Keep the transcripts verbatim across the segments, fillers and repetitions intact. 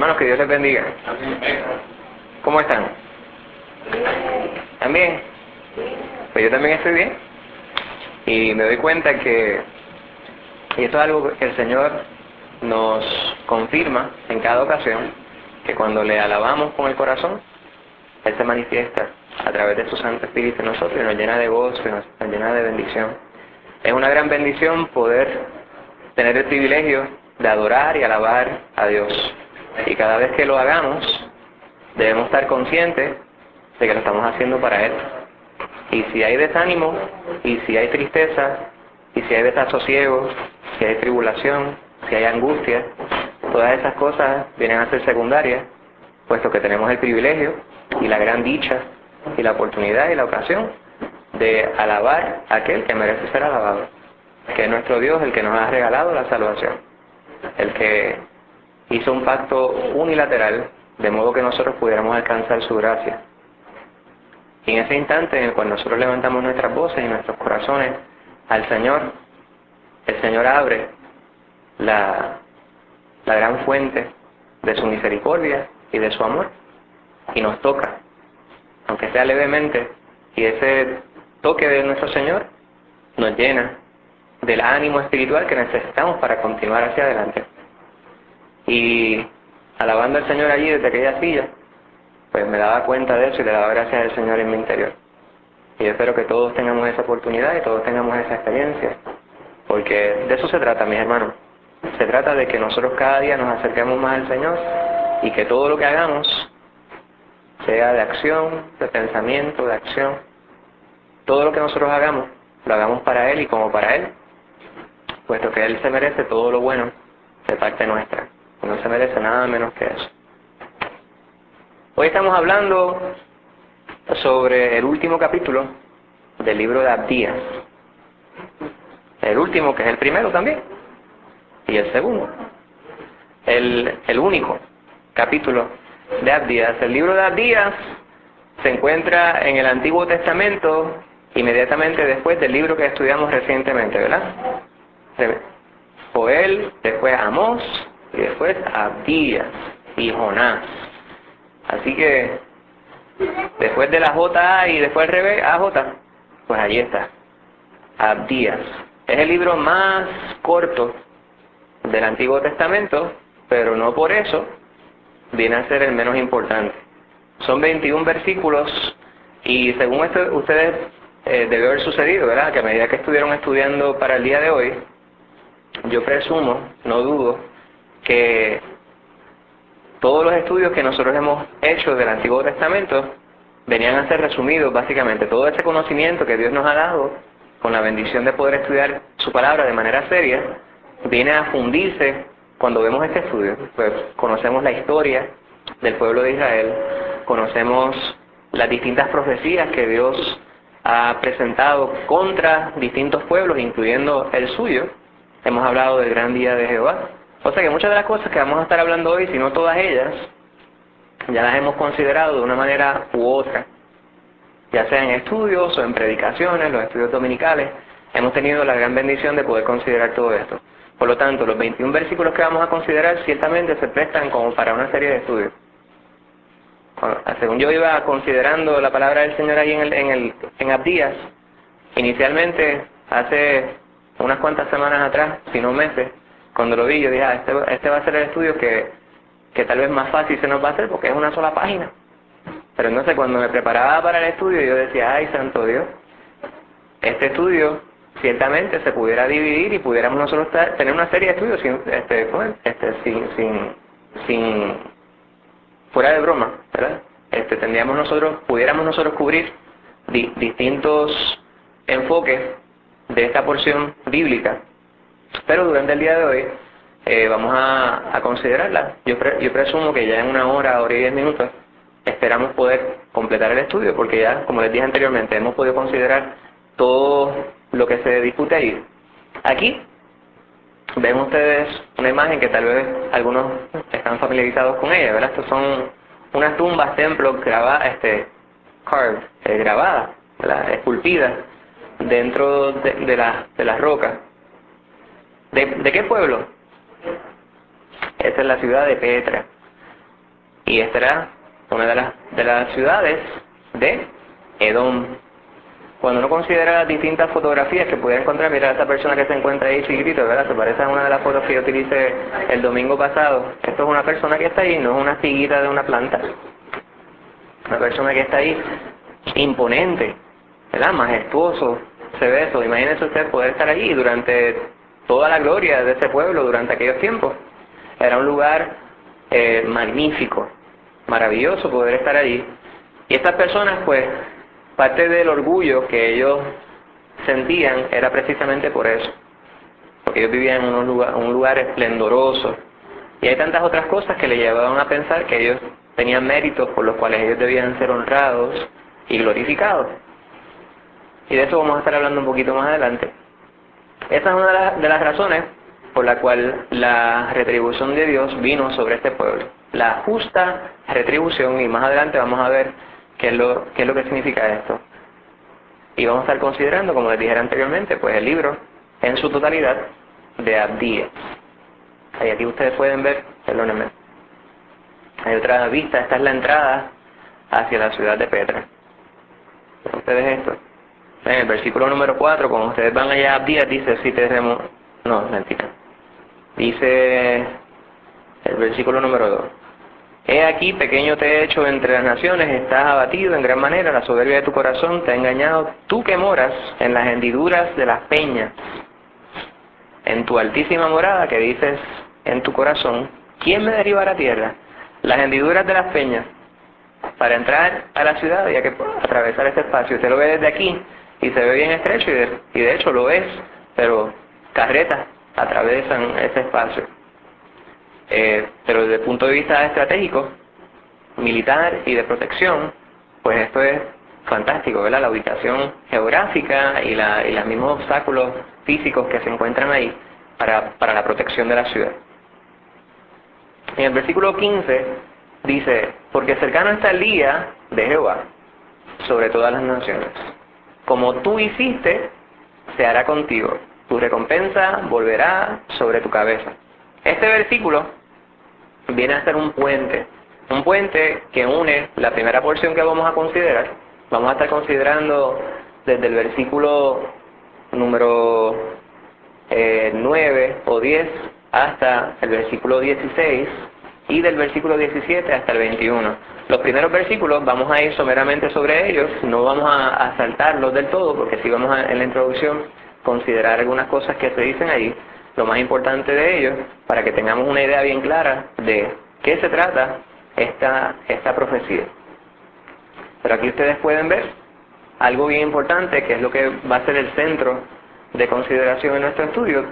Hermanos, que Dios les bendiga. ¿Cómo están? ¿También? Pues yo también estoy bien. Y me doy cuenta que, y esto es algo que el Señor nos confirma en cada ocasión, que cuando le alabamos con el corazón, Él se manifiesta a través de su Santo Espíritu en nosotros y nos llena de gozo, nos, nos llena de bendición. Es una gran bendición poder tener el privilegio de adorar y alabar a Dios. Y cada vez que lo hagamos, debemos estar conscientes de que lo estamos haciendo para Él. Y si hay desánimo, y si hay tristeza, y si hay desasosiego, si hay tribulación, si hay angustia, todas esas cosas vienen a ser secundarias, puesto que tenemos el privilegio y la gran dicha y la oportunidad y la ocasión de alabar a aquel que merece ser alabado, que es nuestro Dios, el que nos ha regalado la salvación, el que hizo un pacto unilateral de modo que nosotros pudiéramos alcanzar su gracia. Y en ese instante en el cual nosotros levantamos nuestras voces y nuestros corazones al Señor, el Señor abre la, la gran fuente de su misericordia y de su amor y nos toca, aunque sea levemente, y ese toque de nuestro Señor nos llena del ánimo espiritual que necesitamos para continuar hacia adelante. Y alabando al Señor allí desde aquella silla, pues me daba cuenta de eso y le daba gracias al Señor en mi interior. Y yo espero que todos tengamos esa oportunidad y todos tengamos esa experiencia, porque de eso se trata, mis hermanos. Se trata de que nosotros cada día nos acerquemos más al Señor y que todo lo que hagamos sea de acción, de pensamiento, de acción. Todo lo que nosotros hagamos, lo hagamos para Él y como para Él, puesto que Él se merece todo lo bueno de parte nuestra. Y no se merece nada menos que eso. Hoy estamos hablando sobre el último capítulo del libro de Abdías. El último, que es el primero también, y el segundo. El, el único capítulo de Abdías. El libro de Abdías se encuentra en el Antiguo Testamento, inmediatamente después del libro que estudiamos recientemente, ¿verdad? Joel, después Amós, y después Abdías y Jonás. Así que, después de la J A y después el revés, A J, pues ahí está, Abdías. Es el libro más corto del Antiguo Testamento, pero no por eso viene a ser el menos importante. Son veintiún versículos y según esto, ustedes eh, debe haber sucedido, ¿verdad? Que a medida que estuvieron estudiando para el día de hoy, yo presumo, no dudo, que todos los estudios que nosotros hemos hecho del Antiguo Testamento venían a ser resumidos básicamente. Todo ese conocimiento que Dios nos ha dado, con la bendición de poder estudiar su palabra de manera seria, viene a fundirse cuando vemos este estudio. Pues conocemos la historia del pueblo de Israel, conocemos las distintas profecías que Dios ha presentado contra distintos pueblos, incluyendo el suyo. Hemos hablado del gran día de Jehová. O sea que muchas de las cosas que vamos a estar hablando hoy, si no todas ellas, ya las hemos considerado de una manera u otra, ya sea en estudios o en predicaciones, los estudios dominicales. Hemos tenido la gran bendición de poder considerar todo esto. Por lo tanto, los veintiún versículos que vamos a considerar ciertamente se prestan como para una serie de estudios. Según yo iba considerando la palabra del Señor ahí en, el, en, el, en Abdías, inicialmente, hace unas cuantas semanas atrás, si no meses, cuando lo vi, yo dije, ah, este, este va a ser el estudio que, que tal vez más fácil se nos va a hacer porque es una sola página. Pero entonces cuando me preparaba para el estudio, yo decía, ay, santo Dios, este estudio ciertamente se pudiera dividir y pudiéramos nosotros tener una serie de estudios sin, este, este, sin, sin, sin, fuera de broma, ¿verdad? Este, tendríamos nosotros, pudiéramos nosotros cubrir di, distintos enfoques de esta porción bíblica. Pero durante el día de hoy eh, vamos a, a considerarla. Yo, pre, yo presumo que ya en una hora, hora y diez minutos, esperamos poder completar el estudio, porque ya, como les dije anteriormente, hemos podido considerar todo lo que se discute ahí. Aquí ven ustedes una imagen que tal vez algunos están familiarizados con ella, ¿verdad? Estos son unas tumbas, templos grabadas, este, carved, eh, grabadas, ¿verdad? Esculpidas dentro de, de, la, de las rocas. ¿De, ¿De qué pueblo? Esta es la ciudad de Petra. y esta era una de las, de las ciudades de Edom. Cuando uno considera las distintas fotografías que puede encontrar, mira esa persona que se encuentra ahí chiquitito, ¿verdad? Se parece a una de las fotos que yo utilicé el domingo pasado. Esto es una persona que está ahí, no es una figuita de una planta. Una persona que está ahí imponente, ¿verdad? Majestuoso, se ve eso. Imagínense usted poder estar allí durante toda la gloria de ese pueblo, durante aquellos tiempos. Era un lugar eh, magnífico, maravilloso poder estar allí. Y estas personas, pues, parte del orgullo que ellos sentían era precisamente por eso. Porque ellos vivían en un lugar, un lugar esplendoroso. Y hay tantas otras cosas que le llevaban a pensar que ellos tenían méritos por los cuales ellos debían ser honrados y glorificados. Y de eso vamos a estar hablando un poquito más adelante. Esa es una de las, de las razones por la cual la retribución de Dios vino sobre este pueblo. La justa retribución, y más adelante vamos a ver qué es lo, qué es lo que significa esto. Y vamos a estar considerando, como les dije anteriormente, pues el libro en su totalidad de Abdías. Ahí aquí ustedes pueden ver, perdónenme, hay otra vista, esta es la entrada hacia la ciudad de Petra. ¿Ven ustedes esto? En el versículo número cuatro, cuando ustedes van allá a Abdías, dice, si te remo... no, mentira. Dice el versículo número dos. He aquí, pequeño te he hecho entre las naciones, estás abatido en gran manera, la soberbia de tu corazón te ha engañado, tú que moras en las hendiduras de las peñas, en tu altísima morada que dices en tu corazón, ¿quién me derribará a tierra? Las hendiduras de las peñas, para entrar a la ciudad había que atravesar este espacio. Usted lo ve desde aquí y se ve bien estrecho y de, y de hecho lo es, pero carretas atravesan ese espacio. Eh, pero desde el punto de vista estratégico, militar y de protección, pues esto es fantástico, ¿verdad? La ubicación geográfica y, la, y los mismos obstáculos físicos que se encuentran ahí para, para la protección de la ciudad. En el versículo quince dice, porque cercano está el día de Jehová sobre todas las naciones. Como tú hiciste, se hará contigo. Tu recompensa volverá sobre tu cabeza. Este versículo viene a ser un puente, un puente que une la primera porción que vamos a considerar. Vamos a estar considerando desde el versículo número eh, nueve o diez hasta el versículo dieciséis y del versículo diecisiete hasta el veintiuno. Los primeros versículos vamos a ir someramente sobre ellos, no vamos a, a saltarlos del todo porque sí vamos a, en la introducción, considerar algunas cosas que se dicen allí, lo más importante de ellos, para que tengamos una idea bien clara de qué se trata esta, esta profecía. Pero aquí ustedes pueden ver algo bien importante, que es lo que va a ser el centro de consideración en nuestro estudio.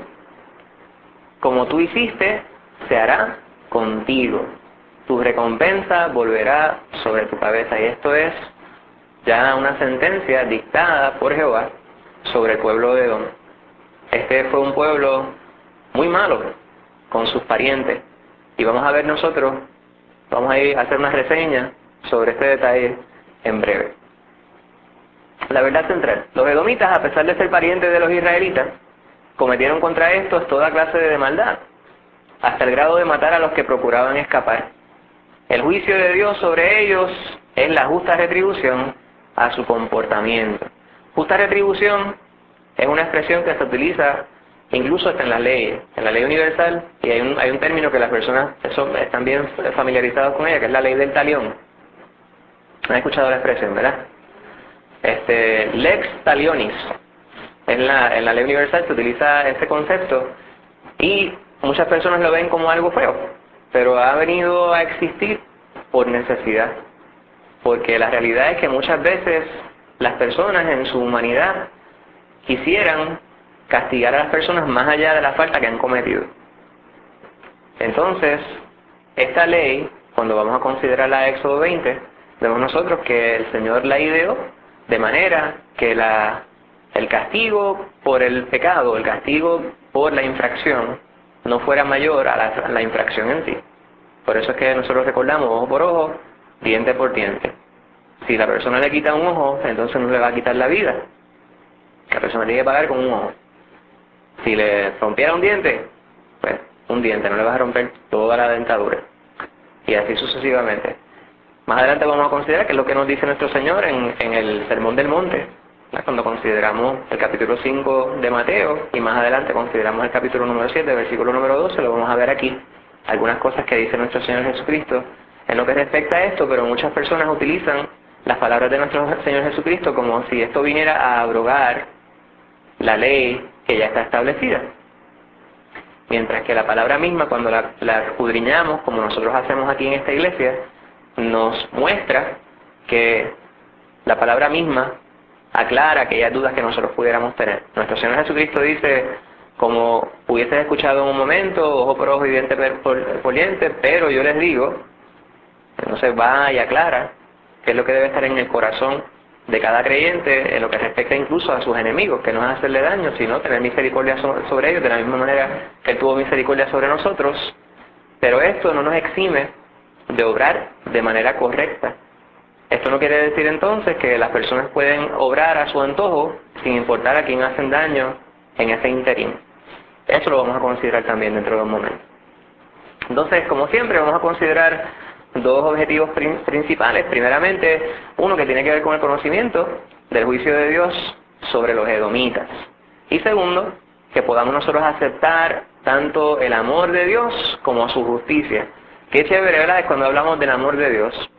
Como tú hiciste, se hará contigo. Tu recompensa volverá sobre tu cabeza. Y esto es ya una sentencia dictada por Jehová sobre el pueblo de Edom. Este fue un pueblo muy malo con sus parientes. Y vamos a ver nosotros, vamos a ir a hacer una reseña sobre este detalle en breve. La verdad central. Los edomitas, a pesar de ser parientes de los israelitas, cometieron contra estos toda clase de maldad, hasta el grado de matar a los que procuraban escapar. El juicio de Dios sobre ellos es la justa retribución a su comportamiento. Justa retribución es una expresión que se utiliza incluso hasta en las leyes, en la ley universal, y hay un, hay un término que las personas son, están bien familiarizados con ella, que es la ley del talión. ¿Han escuchado la expresión, verdad? Este, lex talionis. En la, en la ley universal se utiliza este concepto y muchas personas lo ven como algo feo, pero ha venido a existir por necesidad, porque la realidad es que muchas veces las personas en su humanidad quisieran castigar a las personas más allá de la falta que han cometido. Entonces, esta ley, cuando vamos a considerar la Éxodo veinte, vemos nosotros que el Señor la ideó de manera que la, el castigo por el pecado, el castigo por la infracción, no fuera mayor a la, a la infracción en sí. Por eso es que nosotros recordamos ojo por ojo, diente por diente. Si la persona le quita un ojo, entonces no le va a quitar la vida. La persona tiene que pagar con un ojo. Si le rompiera un diente, pues un diente, no le vas a romper toda la dentadura. y así sucesivamente. Más adelante vamos a considerar qué es lo que nos dice nuestro Señor en, en el Sermón del Monte, ¿verdad? Cuando consideramos el capítulo cinco de Mateo y más adelante consideramos el capítulo número siete, versículo número doce, lo vamos a ver aquí, algunas cosas que dice nuestro Señor Jesucristo en lo que respecta a esto, pero muchas personas utilizan las palabras de nuestro Señor Jesucristo como si esto viniera a abrogar la ley que ya está establecida. Mientras que la palabra misma, cuando la, la escudriñamos, como nosotros hacemos aquí en esta iglesia, nos muestra que la palabra misma aclara aquellas dudas que nosotros pudiéramos tener. Nuestro Señor Jesucristo dice, como hubieses escuchado en un momento, ojo por ojo y diente por, por diente, pero yo les digo, entonces va y aclara qué es lo que debe estar en el corazón de cada creyente en lo que respecta incluso a sus enemigos, que no es hacerle daño, sino tener misericordia sobre ellos, de la misma manera que Él tuvo misericordia sobre nosotros. Pero esto no nos exime de obrar de manera correcta. Esto no quiere decir entonces que las personas pueden obrar a su antojo sin importar a quién hacen daño en ese interín. Eso lo vamos a considerar también dentro de un momento. Entonces, como siempre, vamos a considerar dos objetivos principales. Primeramente, uno que tiene que ver con el conocimiento del juicio de Dios sobre los edomitas. Y segundo, que podamos nosotros aceptar tanto el amor de Dios como su justicia. Qué chévere, ¿verdad?, es cuando hablamos del amor de Dios.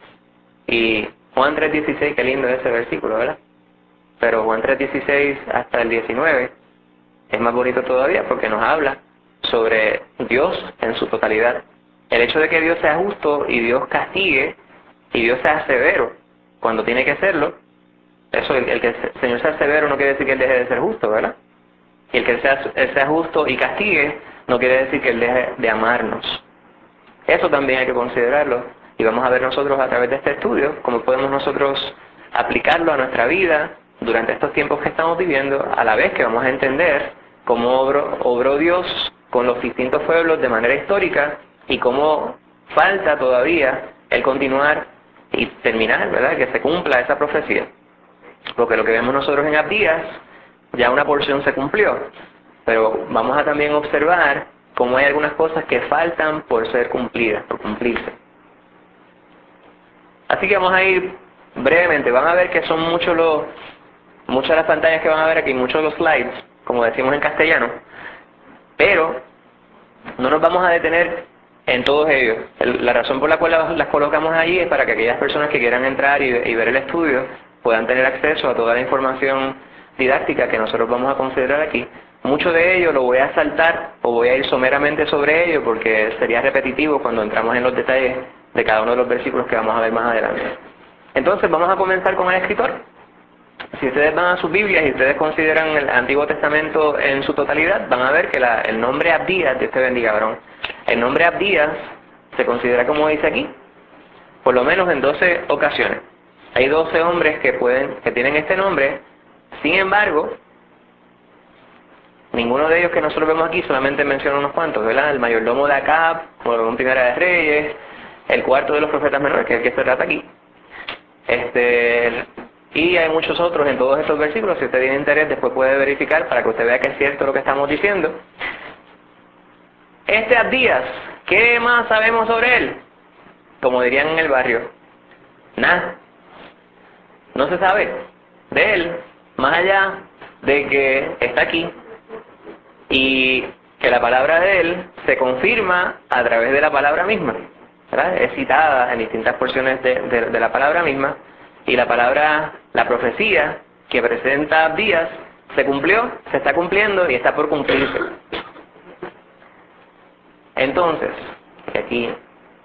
Y Juan tres dieciséis, qué lindo ese versículo, ¿verdad? Pero Juan tres dieciséis hasta el diecinueve es más bonito todavía porque nos habla sobre Dios en su totalidad. El hecho de que Dios sea justo y Dios castigue y Dios sea severo cuando tiene que serlo, eso, el, el que el Señor sea severo no quiere decir que Él deje de ser justo, ¿verdad? Y el que Él sea, él sea justo y castigue no quiere decir que Él deje de amarnos. Eso también hay que considerarlo y vamos a ver nosotros a través de este estudio cómo podemos nosotros aplicarlo a nuestra vida durante estos tiempos que estamos viviendo, a la vez que vamos a entender cómo obró, obró Dios con los distintos pueblos de manera histórica y cómo falta todavía el continuar y terminar, ¿verdad?, que se cumpla esa profecía. Porque lo que vemos nosotros en Abdías, ya una porción se cumplió, pero vamos a también observar cómo hay algunas cosas que faltan por ser cumplidas, por cumplirse. Así que vamos a ir brevemente, van a ver que son muchos los, muchas las pantallas que van a ver aquí, muchos los slides, como decimos en castellano, pero no nos vamos a detener en todos ellos. La razón por la cual las, las colocamos allí es para que aquellas personas que quieran entrar y, y ver el estudio puedan tener acceso a toda la información didáctica que nosotros vamos a considerar aquí. Mucho de ello lo voy a saltar o voy a ir someramente sobre ello porque sería repetitivo cuando entramos en los detalles de cada uno de los versículos que vamos a ver más adelante. Entonces vamos a comenzar con el escritor. Si ustedes van a sus Biblias y ustedes consideran el Antiguo Testamento en su totalidad, van a ver que la, el nombre Abdías, Dios te bendiga, varón, el nombre Abdías se considera como dice aquí, por lo menos en doce ocasiones. Hay doce hombres que pueden, que tienen este nombre, sin embargo, ninguno de ellos que nosotros vemos aquí solamente menciona unos cuantos, ¿verdad? El mayordomo de Acab, como en Primera de Reyes, el cuarto de los profetas menores, que es el que se trata aquí. Este, y hay muchos otros en todos estos versículos. Si usted tiene interés, después puede verificar para que usted vea que es cierto lo que estamos diciendo. Este Abdías, ¿qué más sabemos sobre él? Como dirían en el barrio, nada. No se sabe de él, más allá de que está aquí y que la palabra de él se confirma a través de la palabra misma, ¿verdad? Es citada en distintas porciones de, de, de la palabra misma y la palabra, la profecía que presenta Abdías se cumplió, se está cumpliendo y está por cumplirse. Entonces, aquí,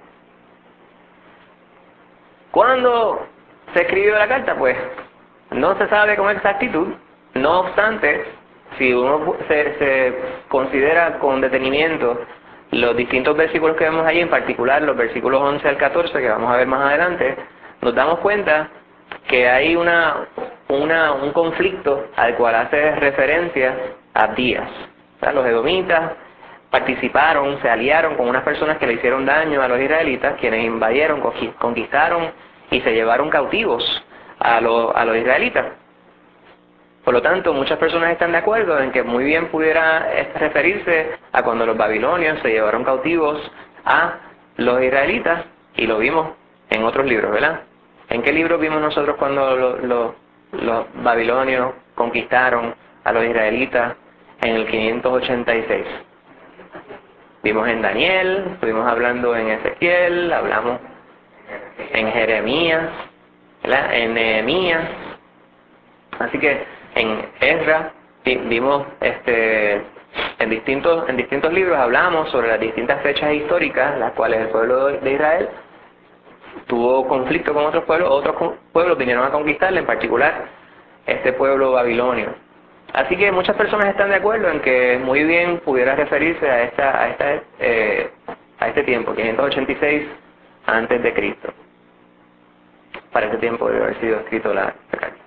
¿cuándo se escribió la carta? Pues no se sabe con exactitud. No obstante, si uno se, se considera con detenimiento los distintos versículos que vemos allí, en particular los versículos once al catorce, que vamos a ver más adelante, nos damos cuenta que hay una, una, un conflicto al cual hace referencia Abdías. O sea, los edomitas participaron, se aliaron con unas personas que le hicieron daño a los israelitas, quienes invadieron, conquistaron y se llevaron cautivos a, lo, a los israelitas. Por lo tanto, muchas personas están de acuerdo en que muy bien pudiera referirse a cuando los babilonios se llevaron cautivos a los israelitas, y lo vimos en otros libros, ¿verdad? ¿En qué libro vimos nosotros cuando lo- lo- los babilonios conquistaron a los israelitas en el quinientos ochenta y seis? Vimos en Daniel, estuvimos hablando en Ezequiel, hablamos en Jeremías, ¿verdad? En Nehemías. Así que en Ezra vi- vimos este en distintos en distintos libros hablamos sobre las distintas fechas históricas las cuales el pueblo de Israel tuvo conflicto con otros pueblos, otros co- pueblos vinieron a conquistarle, en particular este pueblo babilonio. Así que muchas personas están de acuerdo en que muy bien pudiera referirse a esta a esta eh, a este tiempo, quinientos ochenta y seis antes de Cristo. Para ese tiempo debe haber sido escrito la la carta.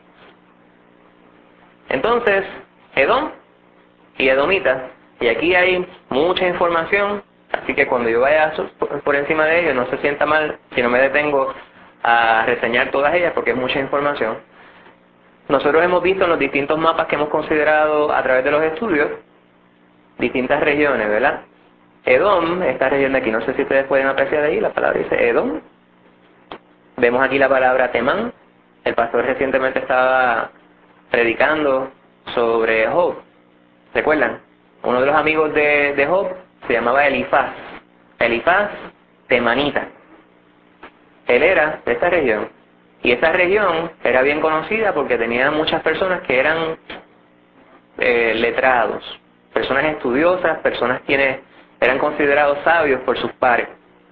Entonces, Edom y Edomita, y aquí hay mucha información, así que cuando yo vaya so- por encima de ellos no se sienta mal si no me detengo a reseñar todas ellas porque es mucha información. Nosotros hemos visto en los distintos mapas que hemos considerado a través de los estudios distintas regiones, ¿verdad? Edom, esta región de aquí, no sé si ustedes pueden apreciar ahí, la palabra dice Edom. Vemos aquí la palabra Temán. El pastor recientemente estaba predicando sobre Job. ¿Recuerdan? Uno de los amigos de, de Job se llamaba Elifaz. Elifaz temanita. Él era de esta región. Y esa región era bien conocida porque tenía muchas personas que eran eh, letrados, personas estudiosas, personas quienes eran considerados sabios por sus pares.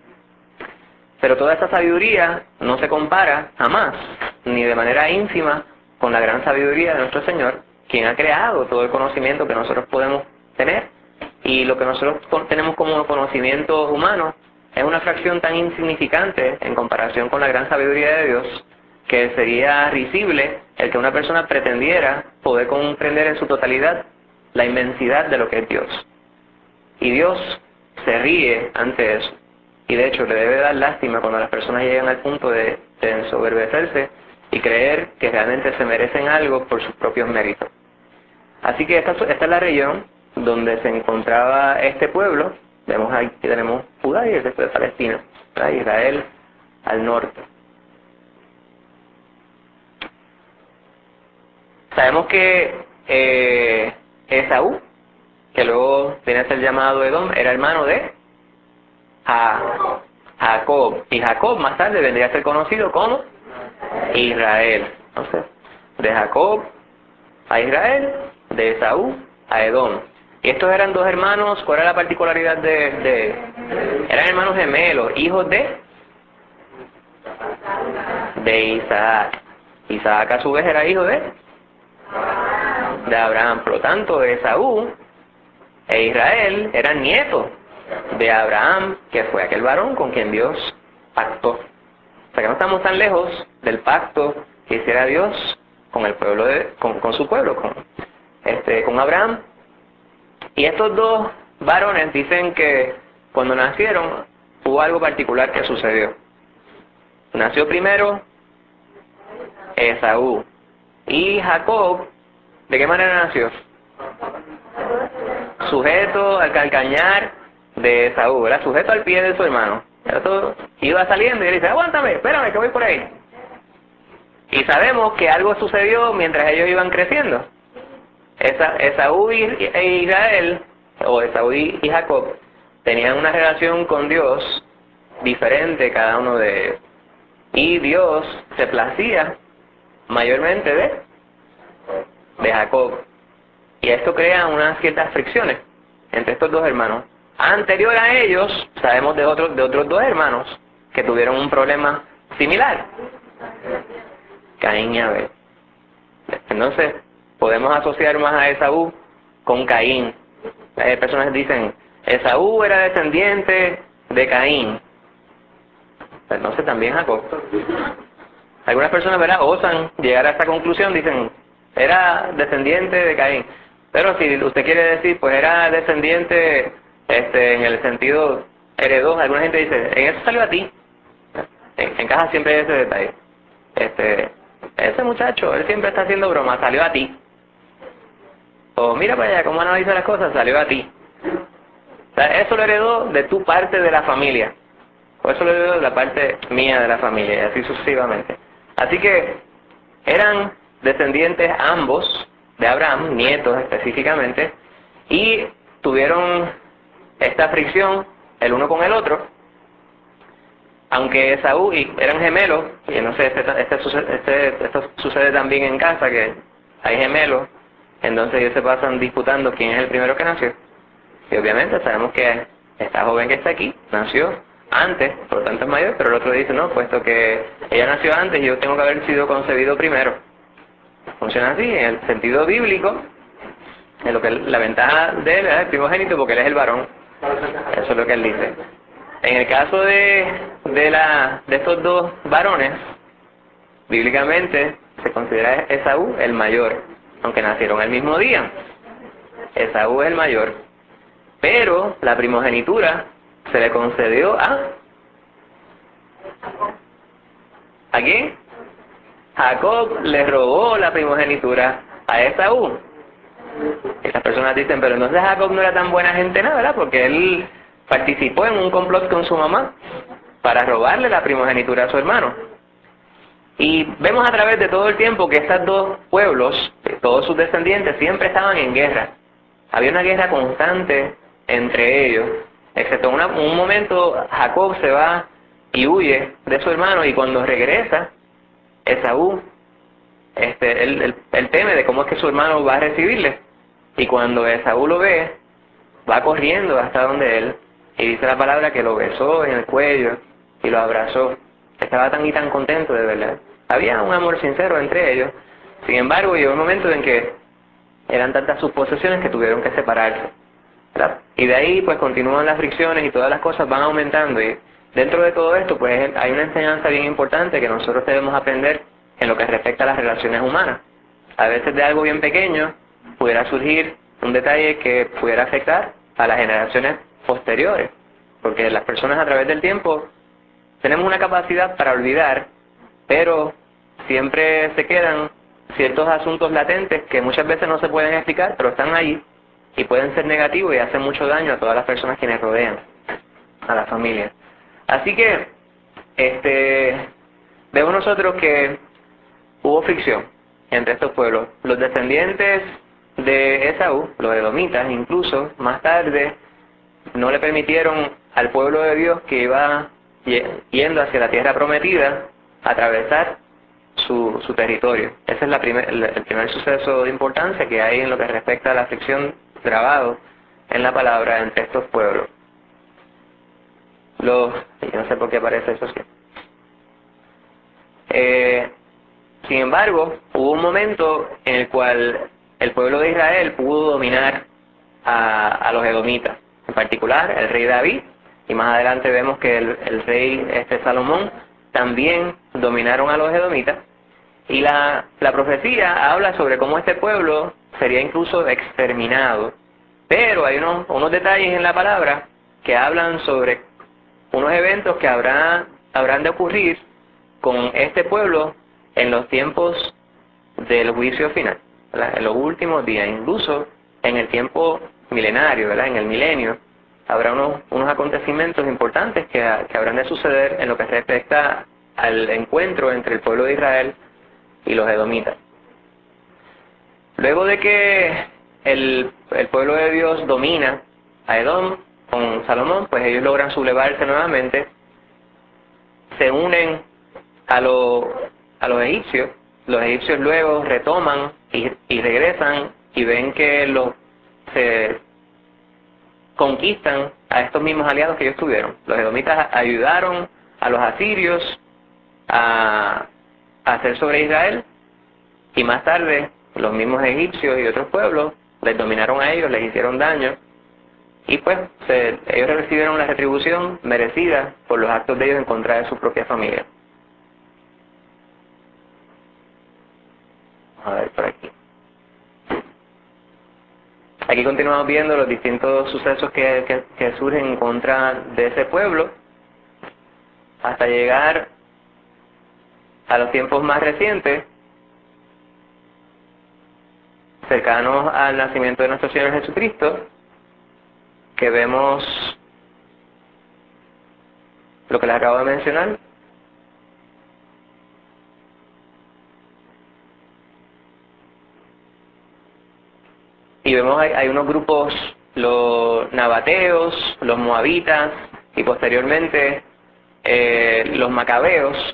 Pero toda esa sabiduría no se compara jamás, ni de manera ínfima, con la gran sabiduría de nuestro Señor, quien ha creado todo el conocimiento que nosotros podemos tener. Y lo que nosotros con- tenemos como conocimiento humano es una fracción tan insignificante en comparación con la gran sabiduría de Dios, que sería risible el que una persona pretendiera poder comprender en su totalidad la inmensidad de lo que es Dios. Y Dios se ríe ante eso. Y de hecho le debe dar lástima cuando las personas llegan al punto de, de ensoberbecerse y creer que realmente se merecen algo por sus propios méritos. Así que esta, esta es la región donde se encontraba este pueblo. Vemos ahí que tenemos Judá y el resto de Palestina, ¿verdad? Israel al norte. Sabemos que eh, Esaú, que luego viene a ser llamado Edom, era hermano de Ja- Jacob. Y Jacob más tarde vendría a ser conocido como Israel. Entonces, de Jacob a Israel, de Esaú a Edom. Y estos eran dos hermanos. ¿Cuál era la particularidad de, de eran hermanos gemelos, hijos de de Isaac? Isaac a su vez era hijo de de Abraham. Por lo tanto, Esaú e Israel eran nietos de Abraham, que fue aquel varón con quien Dios pactó. O sea que no estamos tan lejos del pacto que hiciera Dios con el pueblo de, con, con su pueblo, con este, con Abraham. Y estos dos varones dicen que cuando nacieron hubo algo particular que sucedió. Nació primero Esaú y Jacob. ¿De qué manera nació? Sujeto al calcañar de Esaú, ¿verdad? Sujeto al pie de su hermano. Esto iba saliendo y él dice, aguántame, espérame que voy por ahí. Y sabemos que algo sucedió mientras ellos iban creciendo. Esa, Esaú y, e Israel, o Esaú y Jacob, tenían una relación con Dios diferente cada uno de ellos. Y Dios se placía mayormente de, de Jacob. Y esto crea unas ciertas fricciones entre estos dos hermanos. Anterior a ellos, sabemos de otros, de otros dos hermanos que tuvieron un problema similar. Caín y Abel. Entonces, podemos asociar más a Esaú con Caín. Hay personas que dicen, Esaú era descendiente de Caín. Pero no sé, también Jacob. Algunas personas, ¿verdad?, osan llegar a esta conclusión, dicen, era descendiente de Caín. Pero si usted quiere decir, pues era descendiente este, en el sentido heredó, alguna gente dice, en eso salió a ti. En, en casa siempre hay ese detalle. Este, ese muchacho, él siempre está haciendo broma, salió a ti. O mira para allá, cómo analiza las cosas, salió a ti. O sea, eso lo heredó de tu parte de la familia. Por eso le digo la parte mía de la familia, y así sucesivamente. Así que eran descendientes ambos de Abraham, nietos específicamente, y tuvieron esta fricción el uno con el otro, aunque Esaú y eran gemelos, y no sé, este, este, sucede- este- esto sucede también en casa, que hay gemelos, entonces ellos se pasan disputando quién es el primero que nació. Y obviamente sabemos que esta joven que está aquí nació antes, por lo tanto es mayor, pero el otro dice, no, puesto que ella nació antes, yo tengo que haber sido concebido primero. Funciona así, en el sentido bíblico, en lo que la ventaja de él es el primogénito porque él es el varón. Eso es lo que él dice. En el caso de, de, la, de estos dos varones, bíblicamente se considera Esaú el mayor, aunque nacieron el mismo día. Esaú es el mayor. Pero la primogenitura se le concedió a... ¿A quién? Jacob le robó la primogenitura a Esaú. Y las personas dicen, pero entonces Jacob no era tan buena gente, ¿no? ¿Verdad? Porque él participó en un complot con su mamá para robarle la primogenitura a su hermano. Y vemos a través de todo el tiempo que estos dos pueblos, todos sus descendientes, siempre estaban en guerra. Había una guerra constante entre ellos, excepto en una, un momento Jacob se va y huye de su hermano, y cuando regresa, Esaú, este, él, él, él teme de cómo es que su hermano va a recibirle. Y cuando Esaú lo ve, va corriendo hasta donde él, y dice la palabra que lo besó en el cuello y lo abrazó. Estaba tan y tan contento, de verdad. Había un amor sincero entre ellos. Sin embargo, llegó un momento en que eran tantas sus posesiones que tuvieron que separarse, ¿verdad? Y de ahí pues continúan las fricciones y todas las cosas van aumentando, y dentro de todo esto pues hay una enseñanza bien importante que nosotros debemos aprender en lo que respecta a las relaciones humanas. A veces de algo bien pequeño pudiera surgir un detalle que pudiera afectar a las generaciones posteriores, porque las personas a través del tiempo tenemos una capacidad para olvidar, pero siempre se quedan ciertos asuntos latentes que muchas veces no se pueden explicar, pero están allí y pueden ser negativos y hacen mucho daño a todas las personas quienes rodean a la familia. Así que este vemos nosotros que hubo fricción entre estos pueblos. Los descendientes de Esaú, los edomitas, incluso más tarde no le permitieron al pueblo de Dios que iba yendo hacia la tierra prometida atravesar su, su territorio. Ese es la primer, el primer suceso de importancia que hay en lo que respecta a la fricción grabado en la palabra entre estos pueblos. Los, yo no sé por qué aparece eso así. Eh, sin embargo, hubo un momento en el cual el pueblo de Israel pudo dominar a, a los edomitas, en particular el rey David, y más adelante vemos que el, el rey este Salomón también dominaron a los edomitas, y la, la profecía habla sobre cómo este pueblo sería incluso exterminado, pero hay unos, unos detalles en la palabra que hablan sobre unos eventos que habrá, habrán de ocurrir con este pueblo en los tiempos del juicio final, ¿verdad? En los últimos días, incluso en el tiempo milenario, ¿verdad? En el milenio, habrá unos, unos acontecimientos importantes que, que habrán de suceder en lo que respecta al encuentro entre el pueblo de Israel y los edomitas. Luego de que el, el pueblo de Dios domina a Edom con Salomón, pues ellos logran sublevarse nuevamente, se unen a, lo, a los egipcios. Los egipcios luego retoman y, y regresan y ven que los se conquistan a estos mismos aliados que ellos tuvieron. Los edomitas ayudaron a los asirios a, a hacer sobre Israel, y más tarde los mismos egipcios y otros pueblos les dominaron a ellos, les hicieron daño, y pues se, ellos recibieron la retribución merecida por los actos de ellos en contra de su propia familia. A ver por aquí. Aquí continuamos viendo los distintos sucesos que, que, que surgen en contra de ese pueblo, hasta llegar a los tiempos más recientes, cercanos al nacimiento de nuestro Señor Jesucristo, que vemos lo que les acabo de mencionar. Y vemos hay, hay unos grupos, los nabateos, los moabitas y posteriormente eh, los macabeos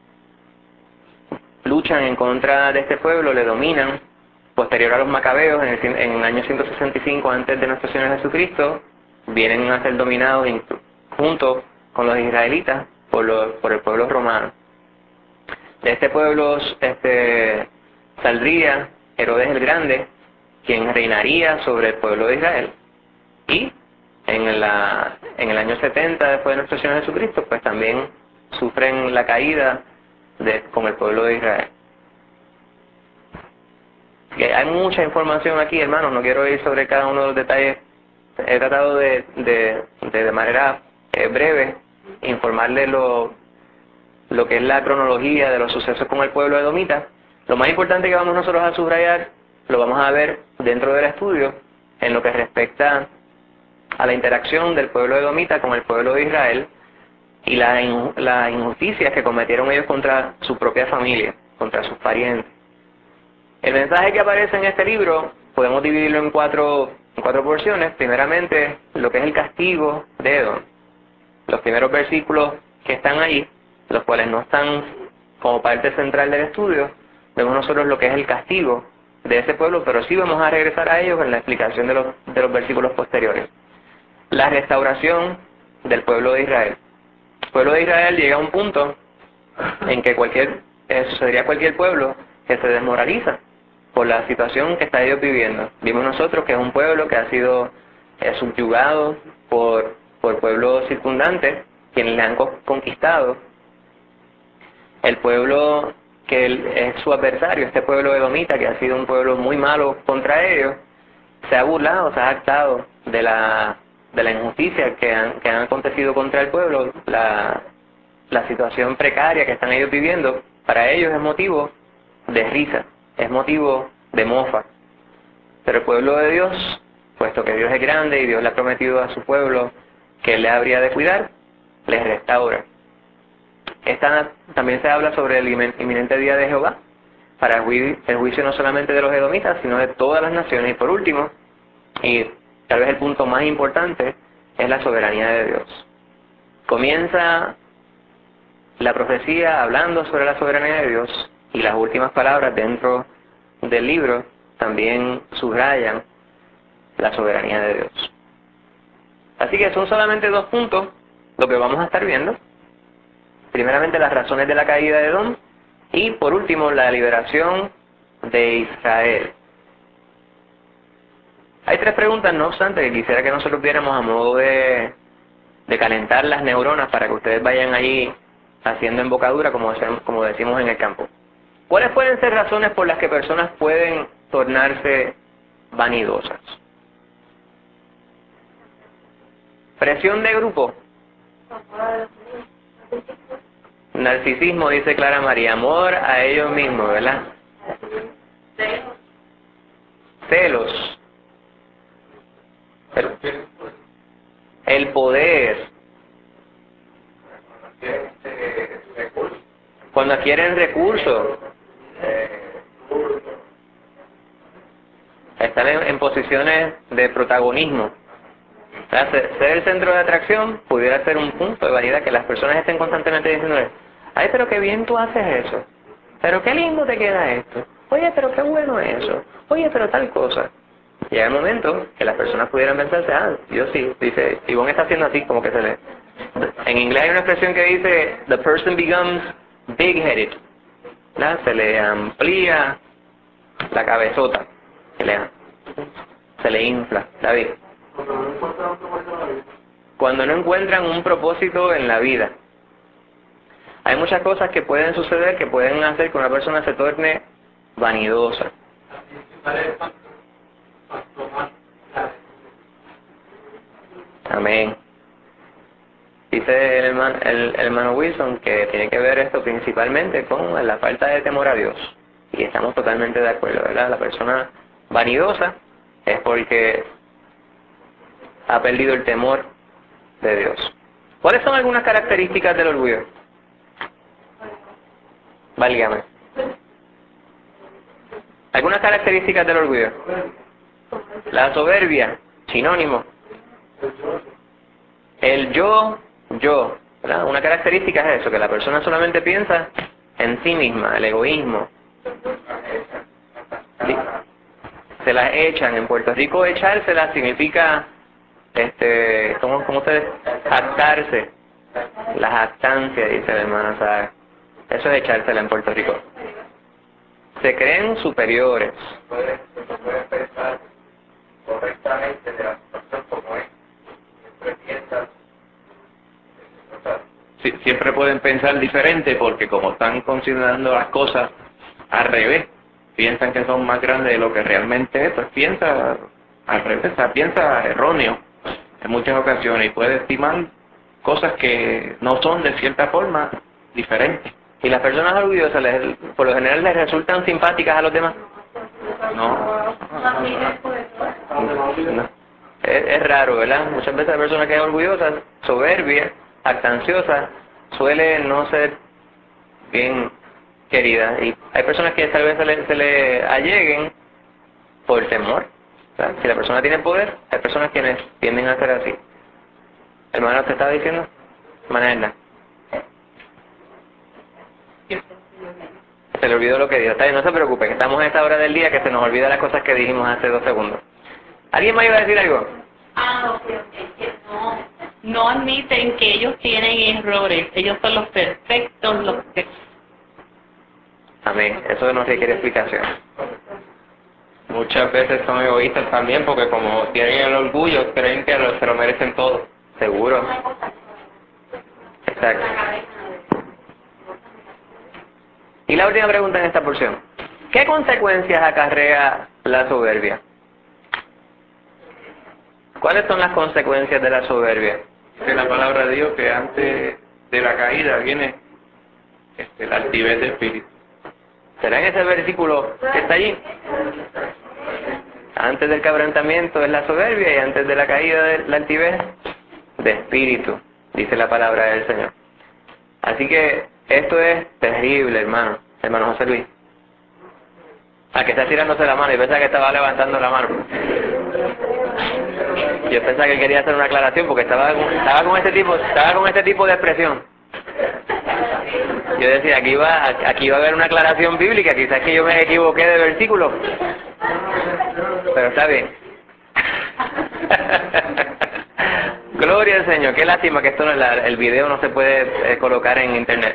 luchan en contra de este pueblo, le dominan. Posterior a los macabeos, en el, en el año ciento sesenta y cinco antes de nuestro Señor Jesucristo, vienen a ser dominados junto con los israelitas por, los, por el pueblo romano. De este pueblo este, saldría Herodes el Grande, quien reinaría sobre el pueblo de Israel. Y en, la, en el año setenta después de nuestro Señor Jesucristo, pues también sufren la caída de, con el pueblo de Israel. Que hay mucha información aquí, hermanos, no quiero ir sobre cada uno de los detalles. He tratado de, de, de, de manera eh, breve, informarle lo, lo que es la cronología de los sucesos con el pueblo edomita. Lo más importante que vamos nosotros a subrayar, lo vamos a ver dentro del estudio, en lo que respecta a la interacción del pueblo edomita con el pueblo de Israel y las la injusticias que cometieron ellos contra su propia familia, contra sus parientes. El mensaje que aparece en este libro podemos dividirlo en cuatro, en cuatro porciones. Primeramente, lo que es el castigo de Edom. Los primeros versículos que están ahí, los cuales no están como parte central del estudio, vemos nosotros lo que es el castigo de ese pueblo, pero sí vamos a regresar a ellos en la explicación de los, de los versículos posteriores. La restauración del pueblo de Israel. El pueblo de Israel llega a un punto en que cualquier, eh, sucedería cualquier pueblo que se desmoraliza por la situación que está ellos viviendo. Vimos nosotros que es un pueblo que ha sido eh, subyugado por, por pueblos circundantes, quienes le han conquistado. El pueblo que es su adversario, este pueblo edomita, que ha sido un pueblo muy malo contra ellos, se ha burlado, se ha jactado de la, de la injusticia que han, que han acontecido contra el pueblo, la, la situación precaria que están ellos viviendo. Para ellos es motivo de risa, es motivo de mofa. Pero el pueblo de Dios, puesto que Dios es grande y Dios le ha prometido a su pueblo que Él le habría de cuidar, les restaura. Esta, también se habla sobre el inminente día de Jehová, para el juicio, el juicio no solamente de los edomitas, sino de todas las naciones. Y por último, y tal vez el punto más importante, es la soberanía de Dios. Comienza la profecía hablando sobre la soberanía de Dios, y las últimas palabras dentro del libro también subrayan la soberanía de Dios. Así que son solamente dos puntos lo que vamos a estar viendo. Primeramente, las razones de la caída de Edom, y por último, la liberación de Israel. Hay tres preguntas, no obstante, que quisiera que nosotros viéramos a modo de, de calentar las neuronas para que ustedes vayan allí haciendo embocadura, como, como decimos en el campo. ¿Cuáles pueden ser razones por las que personas pueden tornarse vanidosas? Presión de grupo. Narcisismo, dice Clara María. Amor a ellos mismos, ¿verdad? Celos. El poder. Cuando adquieren recursos. Están en, en posiciones de protagonismo. O sea, ser, ser el centro de atracción pudiera ser un punto de vanidad, que las personas estén constantemente diciendo: ay, pero qué bien tú haces eso, pero qué lindo te queda esto, oye, pero qué bueno es eso, oye, pero tal cosa. Llega el momento que las personas pudieran pensarse: ah, yo sí, dice, Ivonne está haciendo así, como que se le... En inglés hay una expresión que dice: the person becomes big-headed, ¿verdad? Se le amplía la cabezota, se le, se le infla, David. Cuando no encuentran un propósito en la vida. Hay muchas cosas que pueden suceder que pueden hacer que una persona se torne vanidosa. Amén. Dice el hermano, el, el hermano Wilson que tiene que ver esto principalmente con la falta de temor a Dios. Y estamos totalmente de acuerdo, ¿verdad? La persona vanidosa es porque ha perdido el temor de Dios. ¿Cuáles son algunas características del orgullo? Válgame. Algunas características del orgullo. La soberbia, sinónimo. El yo, yo. ¿Verdad? Una característica es eso, que la persona solamente piensa en sí misma, el egoísmo. ¿Sí? Se las echan. En Puerto Rico echárselas significa, este, ¿cómo, cómo ustedes? Jactarse. La jactancia, dice la hermana Sara. Eso es echársela en Puerto Rico. Se creen superiores. Se puede pensar correctamente de la situación como es. Siempre piensan. Sí, siempre pueden pensar diferente porque como están considerando las cosas al revés, piensan que son más grandes de lo que realmente es, pues piensa al revés, o sea, piensa erróneo en muchas ocasiones y puede estimar cosas que no son de cierta forma diferentes. ¿Y las personas orgullosas les, por lo general les resultan simpáticas a los demás? No. No. Es, es raro, ¿verdad? Muchas veces la persona que es orgullosa, soberbia, jactanciosa, suele no ser bien querida. Y hay personas que tal vez se le, se le alleguen por temor. ¿Verdad? Si la persona tiene poder, hay personas quienes tienden a ser así. Hermano, ¿te estaba diciendo? Hermana Edna. Se le olvidó lo que dijo. Está bien, no se preocupe, que estamos en esta hora del día que se nos olvida las cosas que dijimos hace dos segundos. ¿Alguien más iba a decir algo? Ah, ok, ok. Que no, no admiten que ellos tienen errores. Ellos son los perfectos, los que... Amén. Eso no requiere explicación. Muchas veces son egoístas también porque como tienen el orgullo, creen que lo, se lo merecen todo. Seguro. Exacto. Y la última pregunta en esta porción. ¿Qué consecuencias acarrea la soberbia? ¿Cuáles son las consecuencias de la soberbia? Dice la palabra de Dios que antes de la caída viene este, la altivez de espíritu. ¿Será en ese versículo que está allí? Antes del quebrantamiento es la soberbia y antes de la caída de la altivez de espíritu, dice la palabra del Señor. Así que esto es terrible, hermano, hermano José Luis. A que está tirándose la mano y pensaba que estaba levantando la mano. Yo pensaba que quería hacer una aclaración porque estaba con, estaba con este tipo, estaba con este tipo de expresión. Yo decía, aquí va, aquí va a haber una aclaración bíblica, quizás que yo me equivoqué de versículo. Pero está bien. Gloria al Señor, qué lástima que esto no, la, el video no se puede eh, colocar en internet.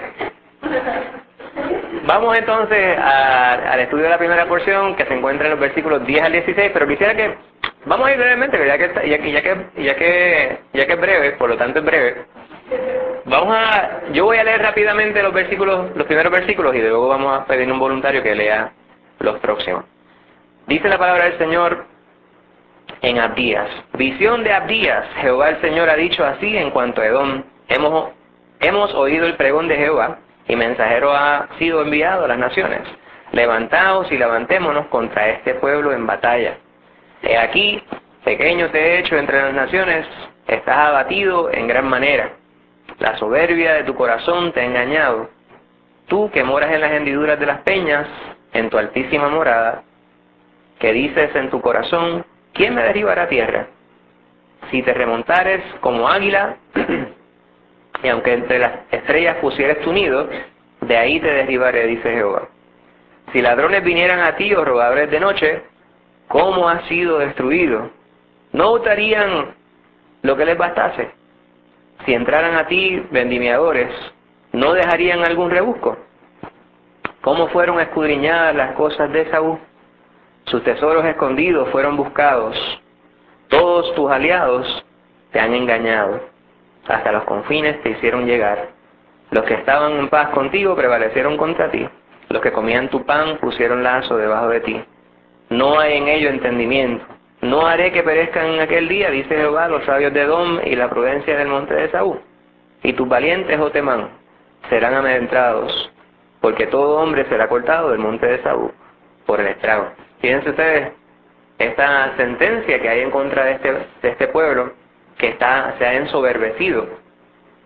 Vamos entonces a, al estudio de la primera porción que se encuentra en los versículos diez al dieciséis, pero quisiera que, vamos a ir brevemente, ya que, ya que, ya que, ya que, ya que es breve, por lo tanto es breve. Vamos a, yo voy a leer rápidamente los versículos, los primeros versículos y luego vamos a pedir a un voluntario que lea los próximos. Dice la palabra del Señor en Abdías. Visión de Abdías. Jehová el Señor ha dicho así en cuanto a Edom. Hemos, hemos oído el pregón de Jehová y mensajero ha sido enviado a las naciones. Levantaos y levantémonos contra este pueblo en batalla. He aquí, pequeño te he hecho entre las naciones, estás abatido en gran manera. La soberbia de tu corazón te ha engañado. Tú que moras en las hendiduras de las peñas, en tu altísima morada, que dices en tu corazón, ¿quién me derribará a tierra? Si te remontares como águila, y aunque entre las estrellas pusieres tu nido, de ahí te derribaré, dice Jehová. Si ladrones vinieran a ti o robadores de noche, ¿cómo has sido destruido? ¿No votarían lo que les bastase? Si entraran a ti vendimiadores, ¿no dejarían algún rebusco? ¿Cómo fueron escudriñadas las cosas de Esaú? Sus tesoros escondidos fueron buscados. Todos tus aliados te han engañado. Hasta los confines te hicieron llegar. Los que estaban en paz contigo prevalecieron contra ti. Los que comían tu pan pusieron lazo debajo de ti. No hay en ello entendimiento. No haré que perezcan en aquel día, dice Jehová, los sabios de Edom y la prudencia del monte de Esaú. Y tus valientes, oh Temán, serán amedrentados, porque todo hombre será cortado del monte de Esaú por el estrago. Fíjense ustedes esta sentencia que hay en contra de este, de este pueblo que está, se ha ensoberbecido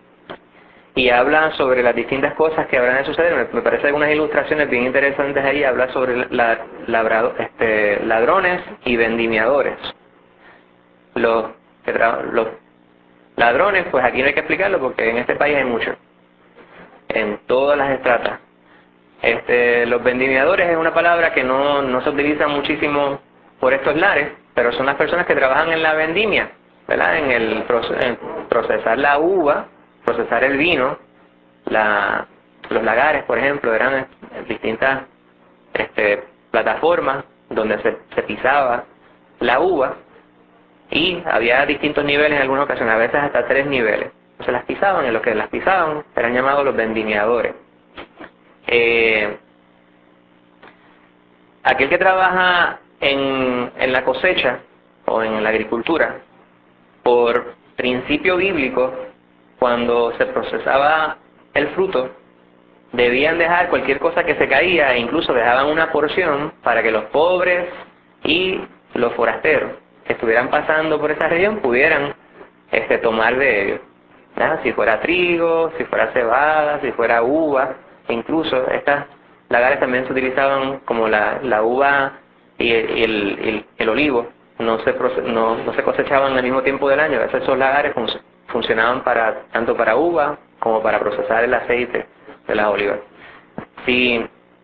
y habla sobre las distintas cosas que habrán de suceder. Me, me parece algunas ilustraciones bien interesantes ahí. Habla sobre la, labrado, este, ladrones y vendimiadores. Los, que tra los ladrones, pues aquí no hay que explicarlo porque en este país hay muchos, en todas las estratas. Este, los vendimiadores es una palabra que no, no se utiliza muchísimo por estos lares, pero son las personas que trabajan en la vendimia, ¿verdad? En el en procesar la uva, procesar el vino, la, los lagares, por ejemplo, eran distintas este, plataformas donde se, se pisaba la uva y había distintos niveles en algunas ocasiones, a veces hasta tres niveles. Se las pisaban y los que las pisaban eran llamados los vendimiadores. Eh, aquel que trabaja en, en la cosecha o en la agricultura, por principio bíblico, cuando se procesaba el fruto, debían dejar cualquier cosa que se caía e incluso dejaban una porción para que los pobres y los forasteros que estuvieran pasando por esa región pudieran este, tomar de ellos, ¿verdad? Si fuera trigo, si fuera cebada, si fuera uva. Incluso estas lagares también se utilizaban como la, la uva y el, y el, el, el olivo, no se, no, no se cosechaban al mismo tiempo del año. A veces esos lagares fun funcionaban para tanto para uva como para procesar el aceite de las olivas. Si,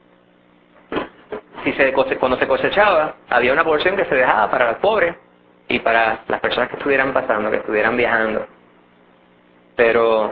si se cose, cuando se cosechaba, había una porción que se dejaba para los pobres y para las personas que estuvieran pasando, que estuvieran viajando. Pero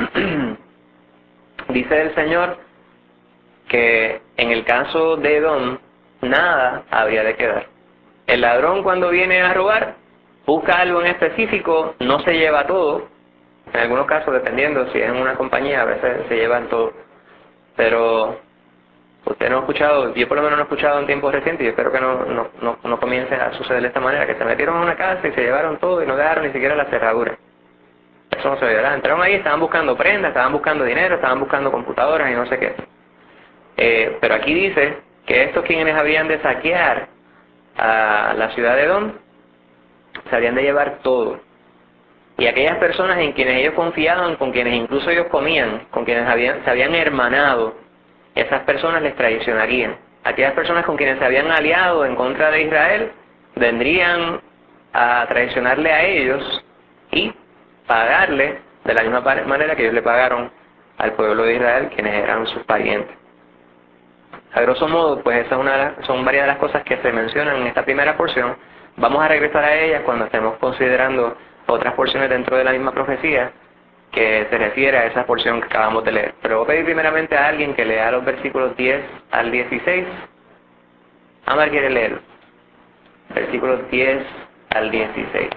dice el Señor que en el caso de Edom, nada habría de quedar. El ladrón cuando viene a robar, busca algo en específico, no se lleva todo. En algunos casos, dependiendo, si es en una compañía, a veces se llevan todo. Pero usted no ha escuchado, yo por lo menos no he escuchado en tiempos recientes, y espero que no, no, no, no comience a suceder de esta manera, que se metieron a una casa y se llevaron todo y no dejaron ni siquiera la cerradura. Eso no se ve, ¿verdad? Entraron ahí, estaban buscando prendas, estaban buscando dinero, estaban buscando computadoras y no sé qué. Eh, pero aquí dice que estos quienes habían de saquear a la ciudad de Edom se habían de llevar todo. Y aquellas personas en quienes ellos confiaban, con quienes incluso ellos comían, con quienes habían, se habían hermanado, esas personas les traicionarían. Aquellas personas con quienes se habían aliado en contra de Israel vendrían a traicionarle a ellos y pagarle de la misma manera que ellos le pagaron al pueblo de Israel, quienes eran sus parientes. A grosso modo, pues esas una, son varias de las cosas que se mencionan en esta primera porción. Vamos a regresar a ellas cuando estemos considerando otras porciones dentro de la misma profecía que se refiere a esa porción que acabamos de leer. Pero voy a pedir primeramente a alguien que lea los versículos diez al dieciséis. Amar quiere leer. Versículos diez al dieciséis.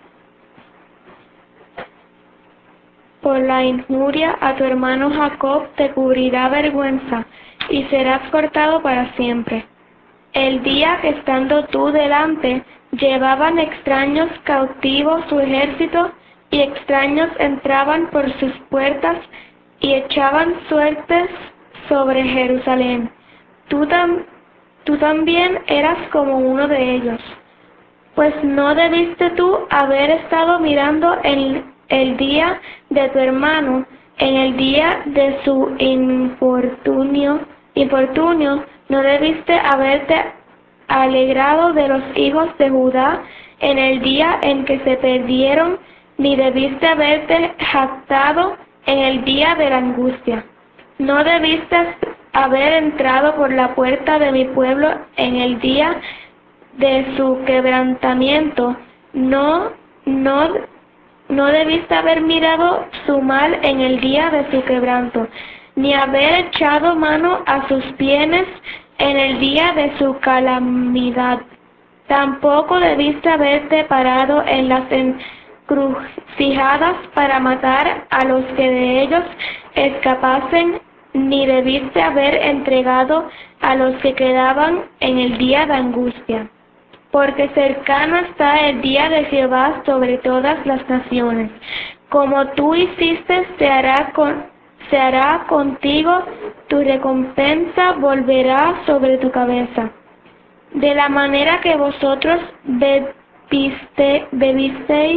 Por la injuria a tu hermano Jacob te cubrirá vergüenza, y serás cortado para siempre. El día que estando tú delante, llevaban extraños cautivos su ejército, y extraños entraban por sus puertas, y echaban suertes sobre Jerusalén. Tú, tam, tú también eras como uno de ellos. Pues no debiste tú haber estado mirando en el día de tu hermano, en el día de su infortunio, infortunio, no debiste haberte alegrado de los hijos de Judá en el día en que se perdieron, ni debiste haberte jactado en el día de la angustia. No debiste haber entrado por la puerta de mi pueblo en el día de su quebrantamiento. No, no, no debiste haber mirado su mal en el día de su quebranto, ni haber echado mano a sus bienes en el día de su calamidad. Tampoco debiste haberte parado en las encrucijadas para matar a los que de ellos escapasen, ni debiste haber entregado a los que quedaban en el día de angustia. Porque cercano está el día de Jehová sobre todas las naciones. Como tú hiciste, se hará, con, se hará contigo, tu recompensa volverá sobre tu cabeza. De la manera que vosotros bebiste, bebisteis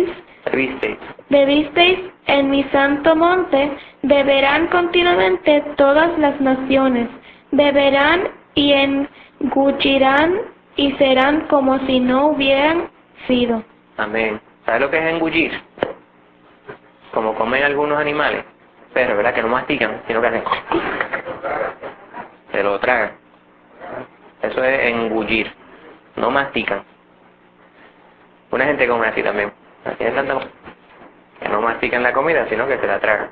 Bebisteis. bebisteis en mi santo monte, beberán continuamente todas las naciones, beberán y engullirán y serán como si no hubieran sido. Amén. ¿Sabes lo que es engullir? Como comen algunos animales, perros, ¿verdad? Que no mastican, sino que hacen... se lo tragan. Eso es engullir. No mastican. Una gente come así también. Así es tanta... que no mastican la comida, sino que se la tragan.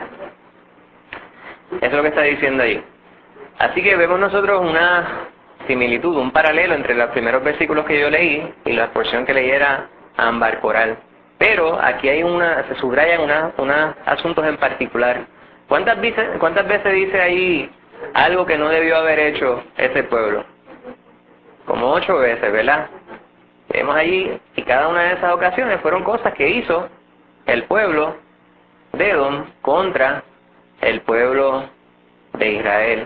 Eso es lo que está diciendo ahí. Así que vemos nosotros una similitud, un paralelo entre los primeros versículos que yo leí y la porción que leyera Ámbar Coral. Pero aquí hay una, se subrayan unos una asuntos en particular. ¿Cuántas veces, ¿Cuántas veces dice ahí algo que no debió haber hecho ese pueblo? Como ocho veces, ¿verdad? Vemos allí, y cada una de esas ocasiones fueron cosas que hizo el pueblo de Edom contra el pueblo de Israel.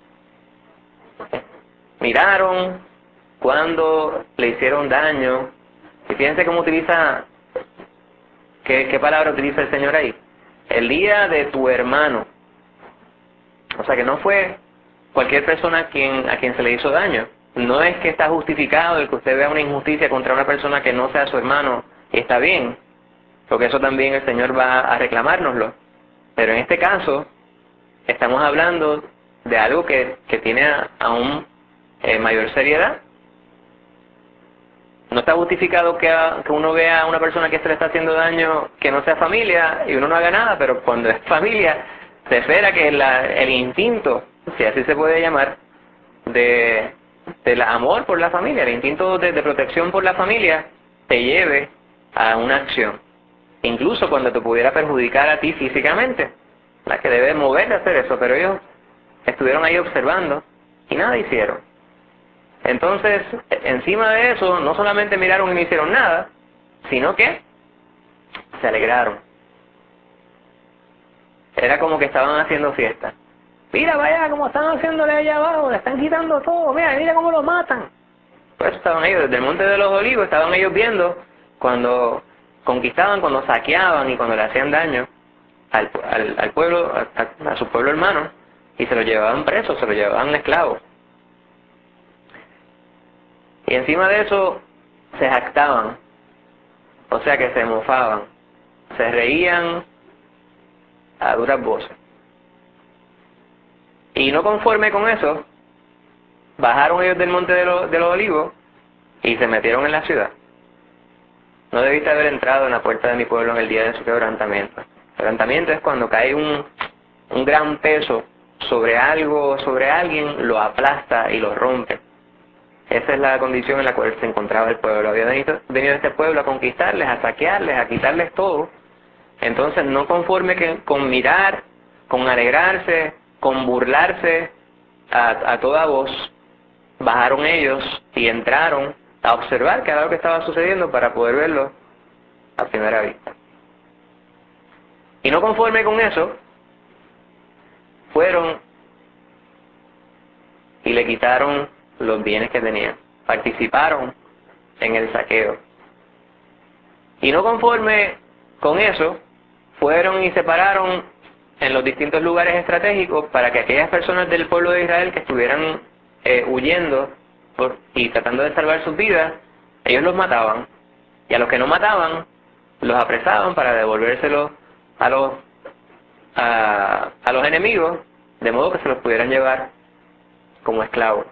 Miraron cuando le hicieron daño, y fíjense cómo utiliza, qué, qué palabra utiliza el Señor ahí. El día de tu hermano. O sea que no fue cualquier persona a quien, a quien se le hizo daño. No es que está justificado el que usted vea una injusticia contra una persona que no sea su hermano y está bien, porque eso también el Señor va a reclamárnoslo. Pero en este caso, estamos hablando de algo que, que tiene aún eh, mayor seriedad. No está justificado que, a, que uno vea a una persona que se le está haciendo daño que no sea familia y uno no haga nada, pero cuando es familia, se espera que la, el instinto, si así se puede llamar, de del amor por la familia, el instinto de, de protección por la familia, te lleve a una acción. Incluso cuando te pudiera perjudicar a ti físicamente, la que debe mover de hacer eso, pero ellos estuvieron ahí observando y nada hicieron. Entonces, encima de eso, no solamente miraron y no hicieron nada, sino que se alegraron. Era como que estaban haciendo fiesta. Mira, vaya, como están haciéndole allá abajo, le están quitando todo, mira, mira cómo lo matan. Pues estaban ellos, desde el Monte de los Olivos, estaban ellos viendo cuando conquistaban, cuando saqueaban y cuando le hacían daño al, al, al pueblo, a, a su pueblo hermano, y se lo llevaban presos, se lo llevaban esclavos. Y encima de eso, se jactaban, o sea que se mofaban, se reían a duras voces. Y no conforme con eso, bajaron ellos del Monte de, lo, de los Olivos y se metieron en la ciudad. No debiste haber entrado en la puerta de mi pueblo en el día de su quebrantamiento. Quebrantamiento es cuando cae un, un gran peso sobre algo, sobre alguien, lo aplasta y lo rompe. Esa es la condición en la cual se encontraba el pueblo. Había venido, venido este pueblo a conquistarles, a saquearles, a quitarles todo. Entonces, no conforme que, con mirar, con alegrarse, con burlarse a, a toda voz, bajaron ellos y entraron a observar qué era lo que estaba sucediendo para poder verlo a primera vista. Y no conforme con eso, fueron y le quitaron los bienes que tenían. Participaron en el saqueo. Y no conforme con eso, fueron y se pararon en los distintos lugares estratégicos para que aquellas personas del pueblo de Israel que estuvieran eh, huyendo por, y tratando de salvar sus vidas, ellos los mataban. Y a los que no mataban, los apresaban para devolvérselos a los, a, a los enemigos, de modo que se los pudieran llevar como esclavos.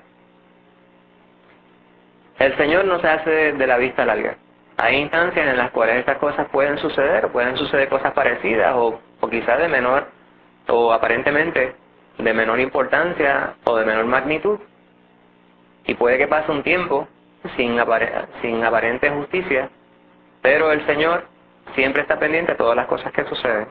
El Señor no se hace de la vista larga. Hay instancias en las cuales estas cosas pueden suceder, pueden suceder cosas parecidas o, o quizás de menor o aparentemente de menor importancia o de menor magnitud. Y puede que pase un tiempo sin, apare sin aparente justicia, pero el Señor siempre está pendiente de todas las cosas que suceden.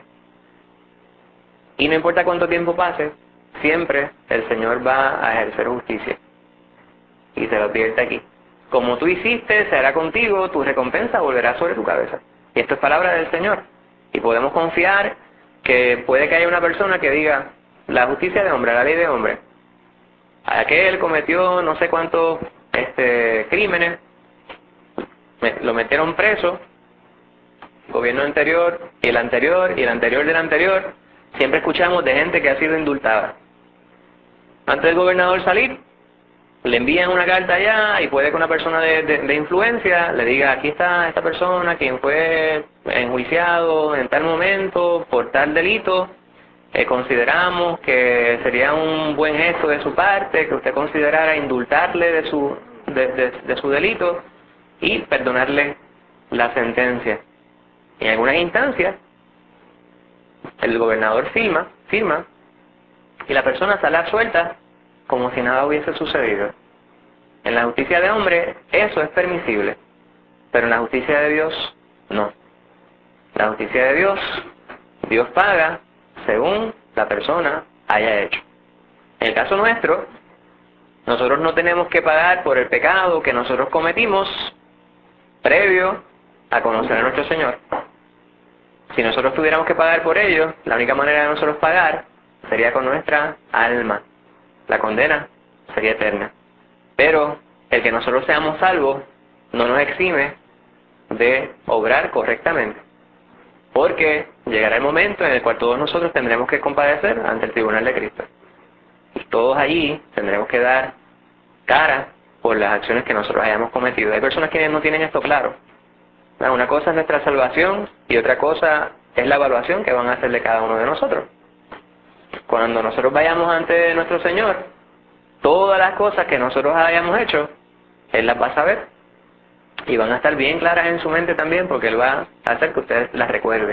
Y no importa cuánto tiempo pase, siempre el Señor va a ejercer justicia. Y se lo advierte aquí. Como tú hiciste, se hará contigo, tu recompensa volverá sobre tu cabeza. Y esto es palabra del Señor. Y podemos confiar que puede que haya una persona que diga, la justicia de hombre, la ley de hombre. Aquel cometió no sé cuántos este, crímenes, lo metieron preso, gobierno anterior, y el anterior, y el anterior del anterior, siempre escuchamos de gente que ha sido indultada. Antes del gobernador salir, le envían una carta allá y puede que una persona de, de, de influencia le diga, aquí está esta persona quien fue enjuiciado en tal momento por tal delito, eh, consideramos que sería un buen gesto de su parte que usted considerara indultarle de su, de, de, de su delito y perdonarle la sentencia. En algunas instancias, el gobernador firma, firma y la persona sale suelta como si nada hubiese sucedido. En la justicia de hombre eso es permisible, pero en la justicia de Dios no. La justicia de Dios, Dios paga según la persona haya hecho. En el caso nuestro, nosotros no tenemos que pagar por el pecado que nosotros cometimos previo a conocer a nuestro Señor. Si nosotros tuviéramos que pagar por ello, la única manera de nosotros pagar sería con nuestra alma. La condena sería eterna. Pero el que nosotros seamos salvos no nos exime de obrar correctamente. Porque llegará el momento en el cual todos nosotros tendremos que comparecer ante el tribunal de Cristo. Y todos allí tendremos que dar cara por las acciones que nosotros hayamos cometido. Hay personas que no tienen esto claro. Una cosa es nuestra salvación y otra cosa es la evaluación que van a hacer de cada uno de nosotros. Cuando nosotros vayamos ante nuestro Señor, todas las cosas que nosotros hayamos hecho, Él las va a saber. Y van a estar bien claras en su mente también, porque Él va a hacer que usted las recuerde.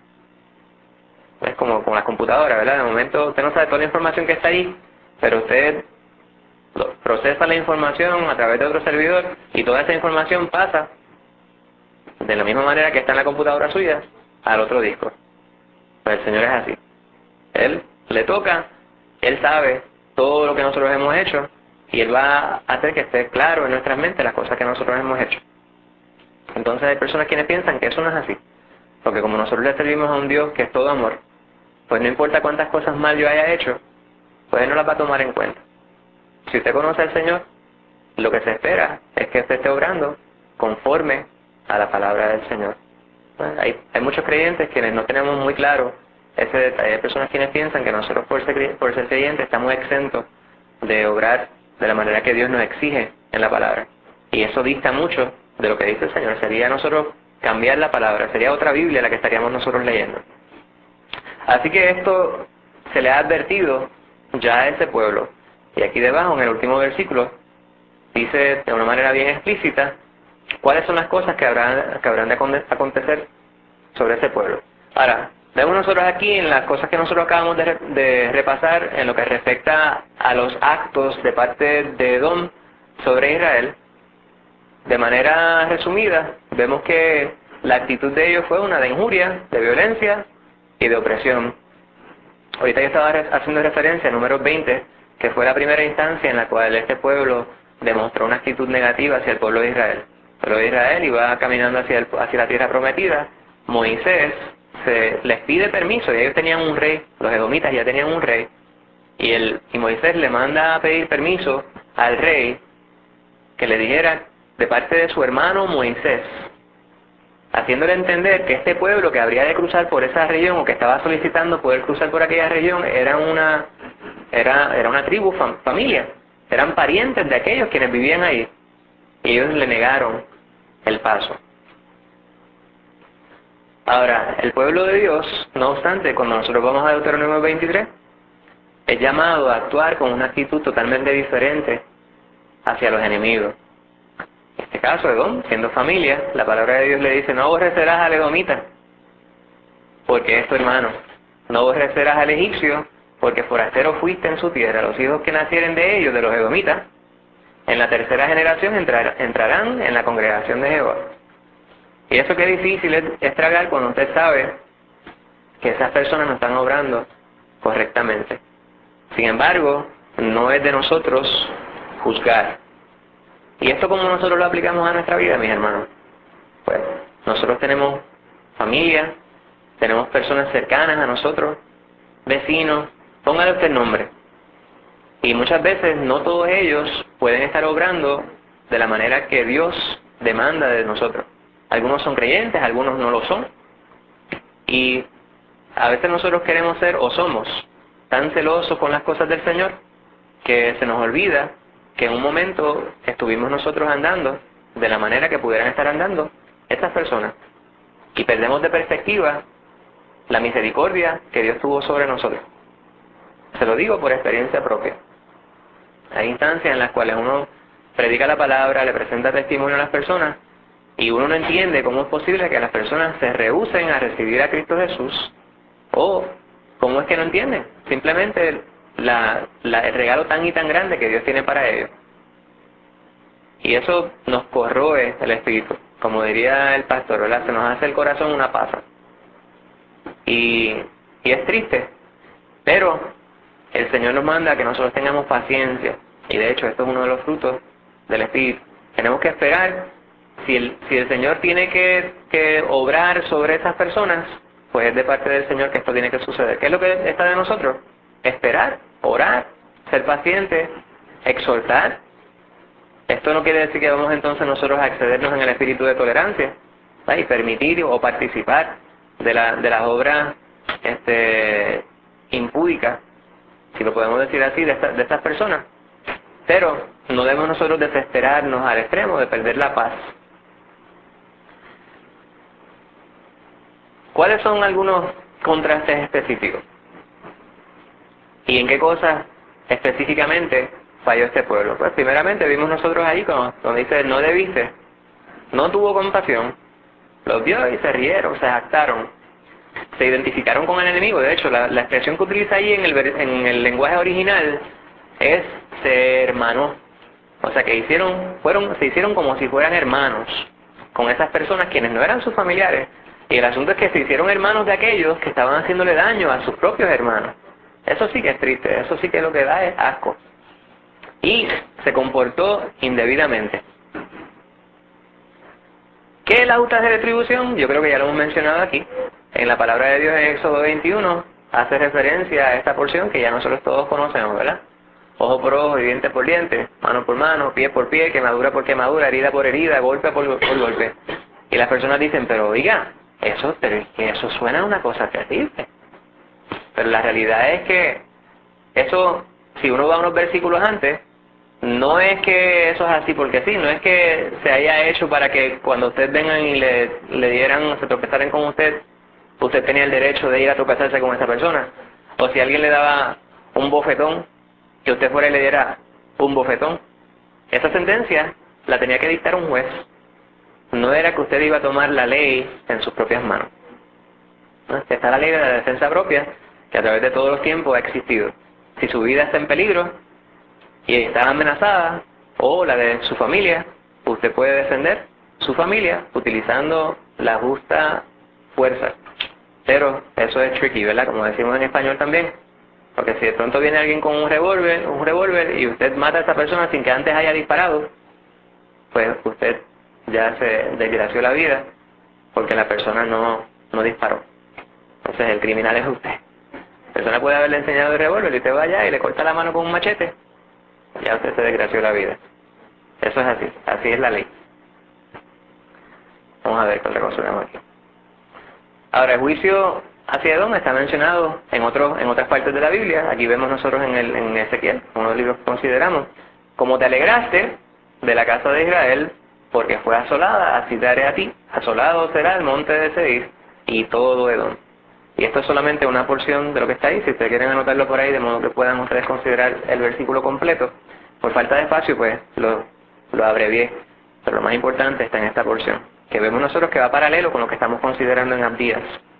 Es como con las computadoras, ¿verdad? De momento usted no sabe toda la información que está ahí, pero usted procesa la información a través de otro servidor y toda esa información pasa de la misma manera que está en la computadora suya al otro disco. Pues el Señor es así. Él le toca, Él sabe todo lo que nosotros hemos hecho y Él va a hacer que esté claro en nuestras mentes las cosas que nosotros hemos hecho. Entonces hay personas quienes piensan que eso no es así, porque como nosotros le servimos a un Dios que es todo amor, pues no importa cuántas cosas mal yo haya hecho, pues Él no las va a tomar en cuenta. Si usted conoce al Señor, lo que se espera es que usted esté obrando conforme a la palabra del Señor. Hay, hay muchos creyentes quienes no tenemos muy claro ese detalle. Hay personas quienes piensan que nosotros por ser, por ser creyentes estamos exentos de obrar de la manera que Dios nos exige en la palabra. Y eso dista mucho de lo que dice el Señor. Sería nosotros cambiar la palabra, sería otra Biblia la que estaríamos nosotros leyendo. Así que esto se le ha advertido ya a ese pueblo. Y aquí debajo, en el último versículo, dice de una manera bien explícita cuáles son las cosas que habrán, que habrán de acontecer sobre ese pueblo. Ahora, vemos nosotros aquí en las cosas que nosotros acabamos de, re, de repasar en lo que respecta a los actos de parte de Edom sobre Israel. De manera resumida, vemos que la actitud de ellos fue una de injuria, de violencia y de opresión. Ahorita yo estaba haciendo referencia a Números veinte, que fue la primera instancia en la cual este pueblo demostró una actitud negativa hacia el pueblo de Israel. El pueblo de Israel iba caminando hacia, el, hacia la tierra prometida. Moisés se les pide permiso, y ellos tenían un rey, los edomitas ya tenían un rey, y, el, y Moisés le manda a pedir permiso al rey que le dijera de parte de su hermano Moisés, haciéndole entender que este pueblo que habría de cruzar por esa región o que estaba solicitando poder cruzar por aquella región era una era, era una tribu, fam, familia, eran parientes de aquellos quienes vivían ahí, y ellos le negaron el paso. Ahora, el pueblo de Dios, no obstante, cuando nosotros vamos a Deuteronomio veintitrés, es llamado a actuar con una actitud totalmente diferente hacia los enemigos. En este caso, Edom, siendo familia, la palabra de Dios le dice, no aborrecerás al edomita, porque es tu hermano. No aborrecerás al egipcio, porque forastero fuiste en su tierra. Los hijos que nacieren de ellos, de los edomitas, en la tercera generación entrar, entrarán en la congregación de Jehová. Y eso que difícil es, es tragar cuando usted sabe que esas personas no están obrando correctamente. Sin embargo, no es de nosotros juzgar. ¿Y esto cómo nosotros lo aplicamos a nuestra vida, mis hermanos? Pues nosotros tenemos familia, tenemos personas cercanas a nosotros, vecinos, póngale usted el nombre. Y muchas veces no todos ellos pueden estar obrando de la manera que Dios demanda de nosotros. Algunos son creyentes, algunos no lo son. Y a veces nosotros queremos ser o somos tan celosos con las cosas del Señor que se nos olvida que en un momento estuvimos nosotros andando de la manera que pudieran estar andando estas personas. Y perdemos de perspectiva la misericordia que Dios tuvo sobre nosotros. Se lo digo por experiencia propia. Hay instancias en las cuales uno predica la palabra, le presenta testimonio a las personas, y uno no entiende cómo es posible que las personas se rehúsen a recibir a Cristo Jesús, o cómo es que no entienden simplemente la, la, el regalo tan y tan grande que Dios tiene para ellos. Y eso nos corroe el espíritu, como diría el pastor, ¿verdad? Se nos hace el corazón una pasa. Y, y es triste, pero el Señor nos manda que nosotros tengamos paciencia, y de hecho esto es uno de los frutos del espíritu. Tenemos que esperar. Si el, si el Señor tiene que, que obrar sobre esas personas, pues es de parte del Señor que esto tiene que suceder. ¿Qué es lo que está de nosotros? Esperar, orar, ser pacientes, exhortar. Esto no quiere decir que vamos entonces nosotros a excedernos en el espíritu de tolerancia, ¿verdad? Y permitir o participar de, la, de las obras este, impúdicas, si lo podemos decir así, de, esta, de estas personas. Pero no debemos nosotros desesperarnos al extremo de perder la paz. ¿Cuáles son algunos contrastes específicos? ¿Y en qué cosas específicamente falló este pueblo? Pues primeramente vimos nosotros ahí cuando, cuando dice no debiste, no tuvo compasión, los vio y se rieron, se jactaron, se identificaron con el enemigo. De hecho, la, la expresión que utiliza ahí en el, en el lenguaje original es se hermanó. O sea que hicieron, fueron, se hicieron como si fueran hermanos con esas personas quienes no eran sus familiares. Y el asunto es que se hicieron hermanos de aquellos que estaban haciéndole daño a sus propios hermanos. Eso sí que es triste, eso sí que lo que da es asco. Y se comportó indebidamente. ¿Qué es la justa de retribución? Yo creo que ya lo hemos mencionado aquí. En la palabra de Dios en Éxodo veintiuno hace referencia a esta porción que ya nosotros todos conocemos, ¿verdad? Ojo por ojo y diente por diente, mano por mano, pie por pie, quemadura por quemadura, herida por herida, golpe por, por golpe. Y las personas dicen, pero oiga, eso, pero es que eso suena a una cosa terrible. Pero la realidad es que eso, si uno va a unos versículos antes, no es que eso es así porque sí, no es que se haya hecho para que cuando ustedes vengan y le, le dieran, se tropezaran con usted, usted tenía el derecho de ir a tropezarse con esa persona. O si alguien le daba un bofetón, que usted fuera y le diera un bofetón. Esa sentencia la tenía que dictar un juez. No era que usted iba a tomar la ley en sus propias manos. ¿No? Está la ley de la defensa propia, que a través de todos los tiempos ha existido. Si su vida está en peligro y está amenazada, o la de su familia, usted puede defender su familia utilizando la justa fuerza. Pero eso es tricky, ¿verdad? Como decimos en español también. Porque si de pronto viene alguien con un revólver, un revólver y usted mata a esa persona sin que antes haya disparado, pues usted ya se desgració la vida porque la persona no, no disparó. Entonces el criminal es usted. La persona puede haberle enseñado el revólver y usted va allá y le corta la mano con un machete, ya usted se desgració la vida. Eso es así, así es la ley. Vamos a ver qué otra cosa tenemos aquí. Ahora, el juicio hacia Edom está mencionado en otros, en otras partes de la Biblia. Aquí vemos nosotros en, el, en Ezequiel, uno de los libros que consideramos. Como te alegraste de la casa de Israel, porque fue asolada, así te haré a ti. Asolado será el monte de Seir y todo Edom. Y esto es solamente una porción de lo que está ahí. Si ustedes quieren anotarlo por ahí, de modo que puedan ustedes considerar el versículo completo. Por falta de espacio, pues lo, lo abrevié. Pero lo más importante está en esta porción, que vemos nosotros que va paralelo con lo que estamos considerando en Abdías.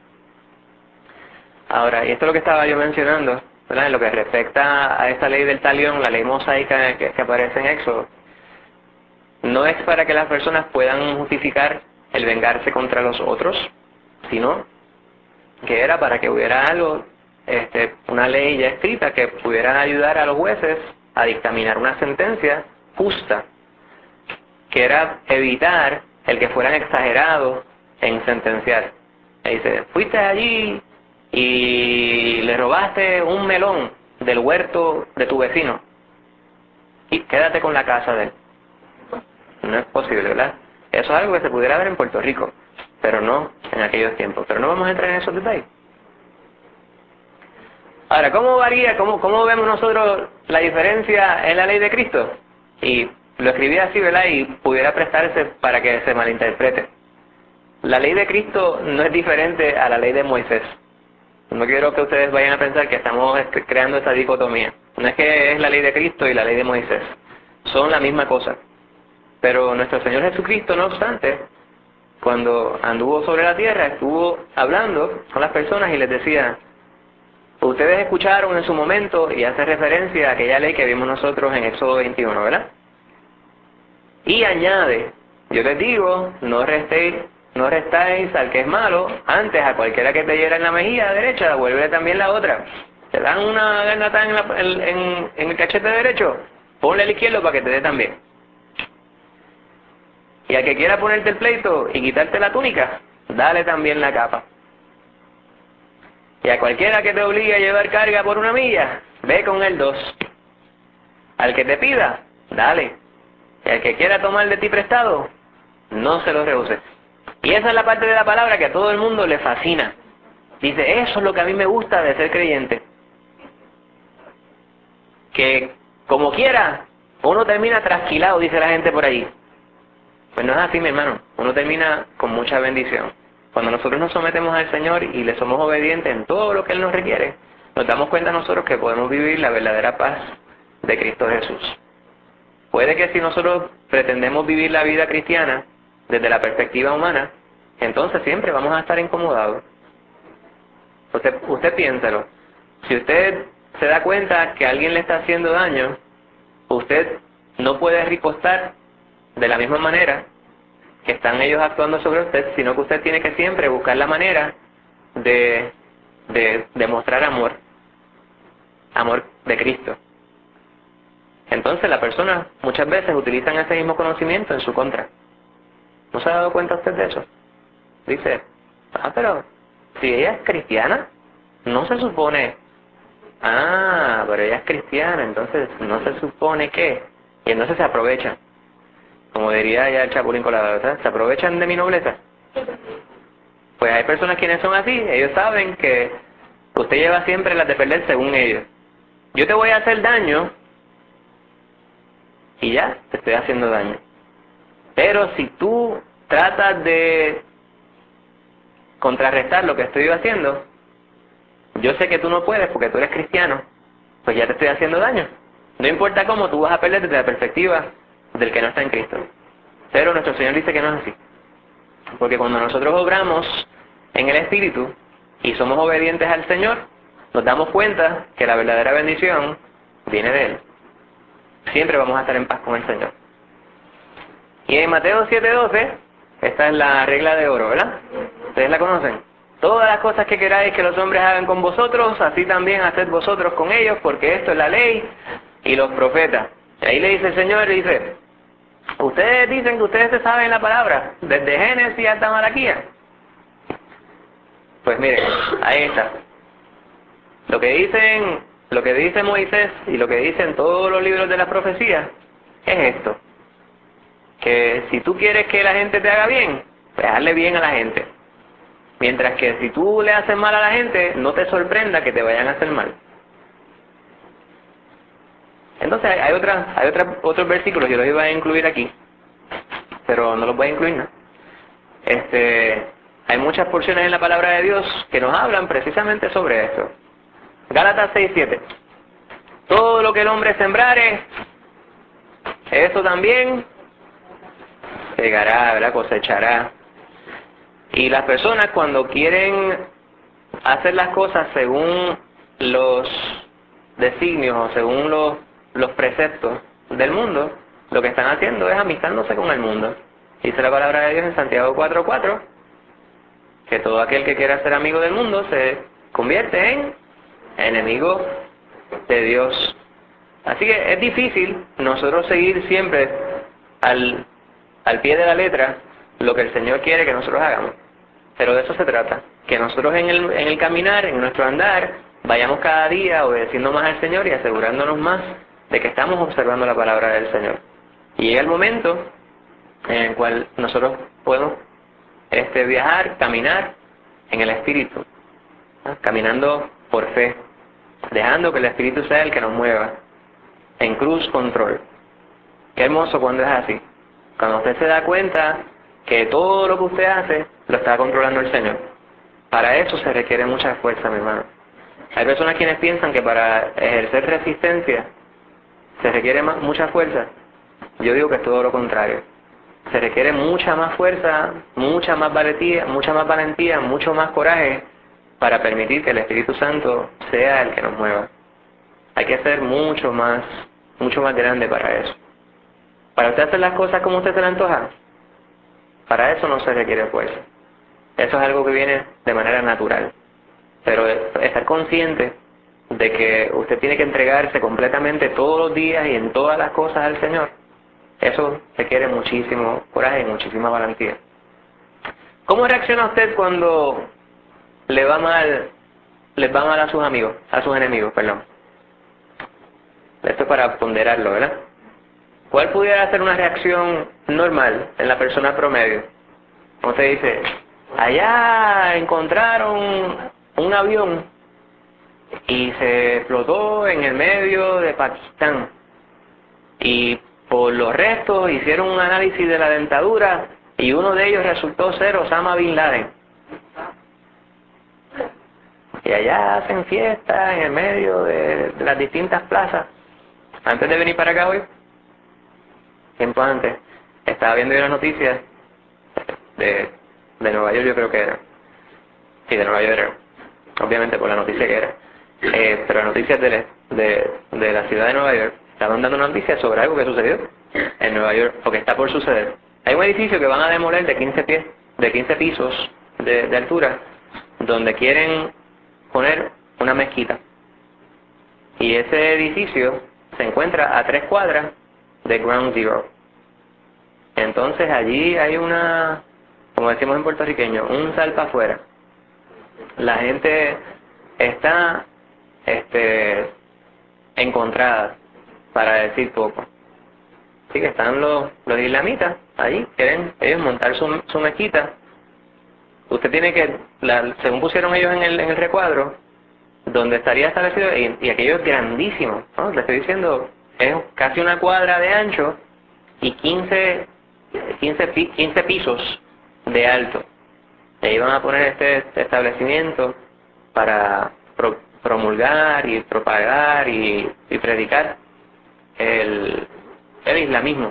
Ahora, y esto es lo que estaba yo mencionando, ¿verdad? En lo que respecta a esta ley del talión, la ley mosaica que, que aparece en Éxodo, no es para que las personas puedan justificar el vengarse contra los otros, sino que era para que hubiera algo, este, una ley ya escrita que pudiera ayudar a los jueces a dictaminar una sentencia justa, que era evitar el que fueran exagerados en sentenciar. Le dice, fuiste allí y le robaste un melón del huerto de tu vecino y quédate con la casa de él. No es posible, ¿verdad? Eso es algo que se pudiera ver en Puerto Rico, pero no en aquellos tiempos. Pero no vamos a entrar en esos detalles. Ahora, ¿cómo varía, cómo, cómo vemos nosotros la diferencia en la ley de Cristo? Y lo escribí así, ¿verdad? Y pudiera prestarse para que se malinterprete. La ley de Cristo no es diferente a la ley de Moisés. No quiero que ustedes vayan a pensar que estamos creando esa dicotomía. No es que es la ley de Cristo y la ley de Moisés. Son la misma cosa. Pero nuestro Señor Jesucristo, no obstante, cuando anduvo sobre la tierra, estuvo hablando con las personas y les decía, ustedes escucharon en su momento, y hace referencia a aquella ley que vimos nosotros en Éxodo veintiuno, ¿verdad? Y añade, yo les digo, no restéis, no restáis al que es malo, antes a cualquiera que te hiera en la mejilla derecha, devuelve también la otra. Te dan una garnata en, la, en, en, en el cachete derecho, ponle al izquierdo para que te dé también. Y al que quiera ponerte el pleito y quitarte la túnica, dale también la capa. Y a cualquiera que te obligue a llevar carga por una milla, ve con él dos. Al que te pida, dale. Y al que quiera tomar de ti prestado, no se lo rehuses. Y esa es la parte de la palabra que a todo el mundo le fascina. Dice, eso es lo que a mí me gusta de ser creyente. Que como quiera, uno termina trasquilado, dice la gente por ahí. Pues no es así, mi hermano. Uno termina con mucha bendición. Cuando nosotros nos sometemos al Señor y le somos obedientes en todo lo que Él nos requiere, nos damos cuenta nosotros que podemos vivir la verdadera paz de Cristo Jesús. Puede que si nosotros pretendemos vivir la vida cristiana desde la perspectiva humana, entonces siempre vamos a estar incomodados. Usted, usted piénselo. Si usted se da cuenta que alguien le está haciendo daño, usted no puede ripostar de la misma manera que están ellos actuando sobre usted, sino que usted tiene que siempre buscar la manera de, de, de mostrar amor, amor de Cristo. Entonces la persona muchas veces utilizan ese mismo conocimiento en su contra. ¿No se ha dado cuenta usted de eso? Dice, ah, pero si ella es cristiana, no se supone, ah, pero ella es cristiana, entonces no se supone que, y entonces se aprovechan. Como diría ya el Chapulín Colorado, ¿verdad? ¿Se aprovechan de mi nobleza? Pues hay personas quienes son así, ellos saben que usted lleva siempre las de perder según ellos. Yo te voy a hacer daño y ya te estoy haciendo daño. Pero si tú tratas de contrarrestar lo que estoy haciendo, yo sé que tú no puedes porque tú eres cristiano, pues ya te estoy haciendo daño. No importa cómo, tú vas a perder desde la perspectiva del que no está en Cristo. Pero nuestro Señor dice que no es así. Porque cuando nosotros obramos en el Espíritu y somos obedientes al Señor, nos damos cuenta que la verdadera bendición viene de Él. Siempre vamos a estar en paz con el Señor. Y en Mateo siete doce, esta es la regla de oro, ¿verdad? ¿Ustedes la conocen? Todas las cosas que queráis que los hombres hagan con vosotros, así también haced vosotros con ellos, porque esto es la ley y los profetas. Y ahí le dice el Señor, le dice, ustedes dicen que ustedes se saben la palabra, desde Génesis hasta Malaquías. Pues miren, ahí está. Lo que dicen, lo que dice Moisés y lo que dicen todos los libros de la profecía es esto. Que si tú quieres que la gente te haga bien, pues hazle bien a la gente. Mientras que si tú le haces mal a la gente, no te sorprenda que te vayan a hacer mal. Entonces hay otra, hay otra, otros versículos, yo los iba a incluir aquí, pero no los voy a incluir, ¿no? Este, hay muchas porciones en la palabra de Dios que nos hablan precisamente sobre esto. Gálatas seis siete. Todo lo que el hombre sembrare, eso también segará, ¿verdad? Cosechará. Y las personas cuando quieren hacer las cosas según los designios o según los, los preceptos del mundo, lo que están haciendo es amistándose con el mundo. Dice la palabra de Dios en Santiago cuatro cuatro, que todo aquel que quiera ser amigo del mundo se convierte en enemigo de Dios. Así que es difícil nosotros seguir siempre al, al pie de la letra lo que el Señor quiere que nosotros hagamos. Pero de eso se trata, que nosotros en el, en el caminar, en nuestro andar, vayamos cada día obedeciendo más al Señor y asegurándonos más de que estamos observando la palabra del Señor. Y llega el momento en el cual nosotros podemos este viajar, caminar en el Espíritu, ¿no? Caminando por fe, dejando que el Espíritu sea el que nos mueva, en cruz control. Qué hermoso cuando es así, cuando usted se da cuenta que todo lo que usted hace lo está controlando el Señor. Para eso se requiere mucha fuerza, mi hermano. Hay personas quienes piensan que para ejercer resistencia se requiere más, mucha fuerza. Yo digo que es todo lo contrario. Se requiere mucha más fuerza, mucha más valentía, mucha más valentía, mucho más coraje para permitir que el Espíritu Santo sea el que nos mueva. Hay que ser mucho más, mucho más grande para eso. Para usted hacer las cosas como usted se le antoja, para eso no se requiere fuerza. Eso es algo que viene de manera natural. Pero estar consciente de que usted tiene que entregarse completamente todos los días y en todas las cosas al Señor, eso requiere muchísimo coraje y muchísima valentía. ¿Cómo reacciona usted cuando le va mal, les va mal a sus amigos, a sus enemigos, perdón? Esto es para ponderarlo, ¿verdad? ¿Cuál pudiera ser una reacción normal en la persona promedio? Como usted dice, allá encontraron un avión y se explotó en el medio de Pakistán. Y por los restos hicieron un análisis de la dentadura y uno de ellos resultó ser Osama Bin Laden. Y allá hacen fiestas en el medio de, de las distintas plazas. Antes de venir para acá hoy, tiempo antes, estaba viendo yo las noticias de, de Nueva York, yo creo que era. Sí, de Nueva York era. Obviamente por la noticia que era. Eh, pero las noticias de, de, de la ciudad de Nueva York estaban dando una noticia sobre algo que sucedió en Nueva York, o que está por suceder. Hay un edificio que van a demoler de quince pies, de quince pisos de, de altura, donde quieren poner una mezquita. Y ese edificio se encuentra a tres cuadras de Ground Zero. Entonces allí hay una, como decimos en puertorriqueño, un salpa afuera. La gente está este, encontrada, para decir poco. Así que están los, los islamitas allí, quieren ellos montar su, su mezquita. Usted tiene que, la, según pusieron ellos en el, en el recuadro, donde estaría establecido, y, y aquello es grandísimo, ¿no? Le estoy diciendo, es casi una cuadra de ancho y quince, quince, quince pisos de alto. Y ahí van a poner este, este establecimiento para pro, promulgar y propagar y, y predicar el, el islamismo.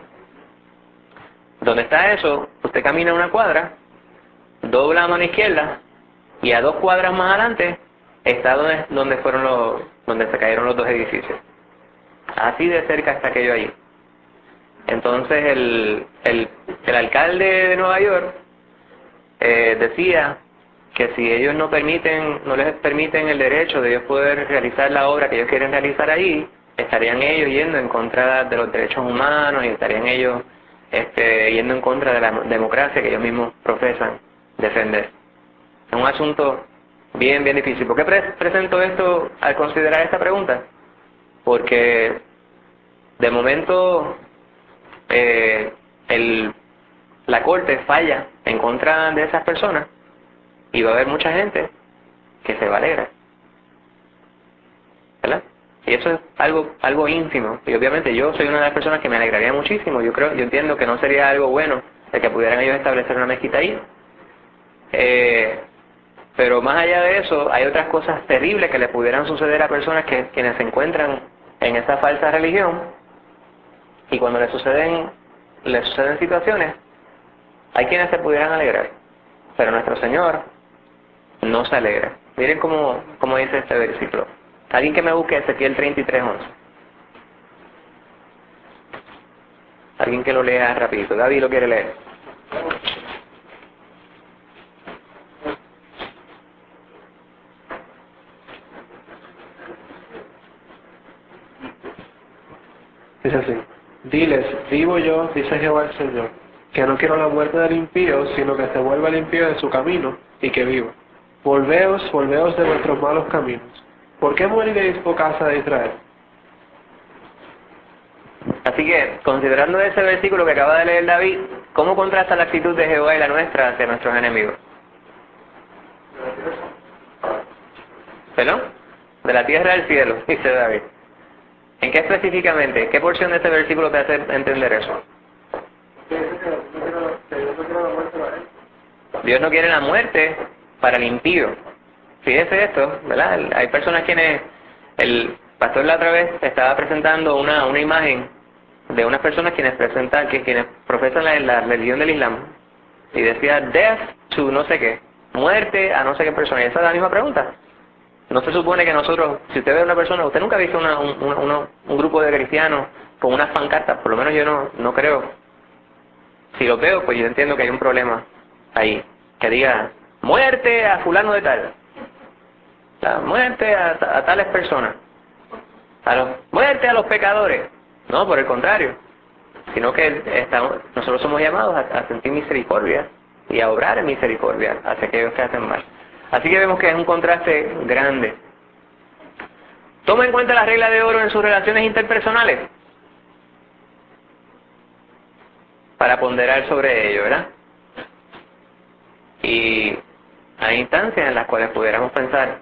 Donde está eso, usted camina una cuadra, dobla a mano izquierda y a dos cuadras más adelante está donde, donde fueron los, donde se cayeron los dos edificios. Así de cerca está aquello allí. Entonces el, el, el alcalde de Nueva York eh, decía que si ellos no permiten, no les permiten el derecho de ellos poder realizar la obra que ellos quieren realizar ahí, estarían ellos yendo en contra de los derechos humanos y estarían ellos este, yendo en contra de la democracia que ellos mismos profesan defender. Es un asunto bien, bien difícil. ¿Por qué pre presento esto al considerar esta pregunta? Porque de momento eh, el, la corte falla en contra de esas personas y va a haber mucha gente que se va a alegrar, ¿verdad? Y eso es algo algo ínfimo. Y obviamente yo soy una de las personas que me alegraría muchísimo. Yo creo, yo entiendo que no sería algo bueno el que pudieran ellos establecer una mezquita ahí. Eh, pero más allá de eso, hay otras cosas terribles que le pudieran suceder a personas que quienes se encuentran en esa falsa religión, y cuando le suceden, le suceden situaciones, hay quienes se pudieran alegrar, pero nuestro Señor no se alegra. Miren cómo, cómo dice este versículo. Alguien que me busque Ezequiel treinta y tres, once. Alguien que lo lea rapidito. David lo quiere leer. Dice así: diles, vivo yo, dice Jehová el Señor, que no quiero la muerte del impío, sino que se vuelva el impío de su camino y que viva. Volveos, volveos de vuestros malos caminos. ¿Por qué moriréis, oh casa de Israel? Así que, considerando ese versículo que acaba de leer David, ¿cómo contrasta la actitud de Jehová y la nuestra hacia nuestros enemigos? ¿Perdón? De la tierra al cielo, dice David. ¿En qué específicamente? ¿Qué porción de este versículo te hace entender eso? Dios no quiere la muerte para el impío. Fíjese esto, ¿verdad? Hay personas quienes, el pastor la otra vez estaba presentando una, una imagen de unas personas quienes presentan, que quienes profesan la, la religión del Islam, y decía death to no sé qué, muerte a no sé qué persona. Y esa es la misma pregunta. No se supone que nosotros, si usted ve a una persona, usted nunca ha visto una, un, una, un grupo de cristianos con unas pancartas, por lo menos yo no, no creo. Si lo veo, pues yo entiendo que hay un problema ahí, que diga muerte a fulano de tal, la muerte a, a tales personas, a los, muerte a los pecadores. No, por el contrario, sino que estamos, nosotros somos llamados a, a sentir misericordia y a obrar en misericordia hacia aquellos que hacen mal. Así que vemos que es un contraste grande. Toma en cuenta la regla de oro en sus relaciones interpersonales para ponderar sobre ello, ¿verdad? Y hay instancias en las cuales pudiéramos pensar,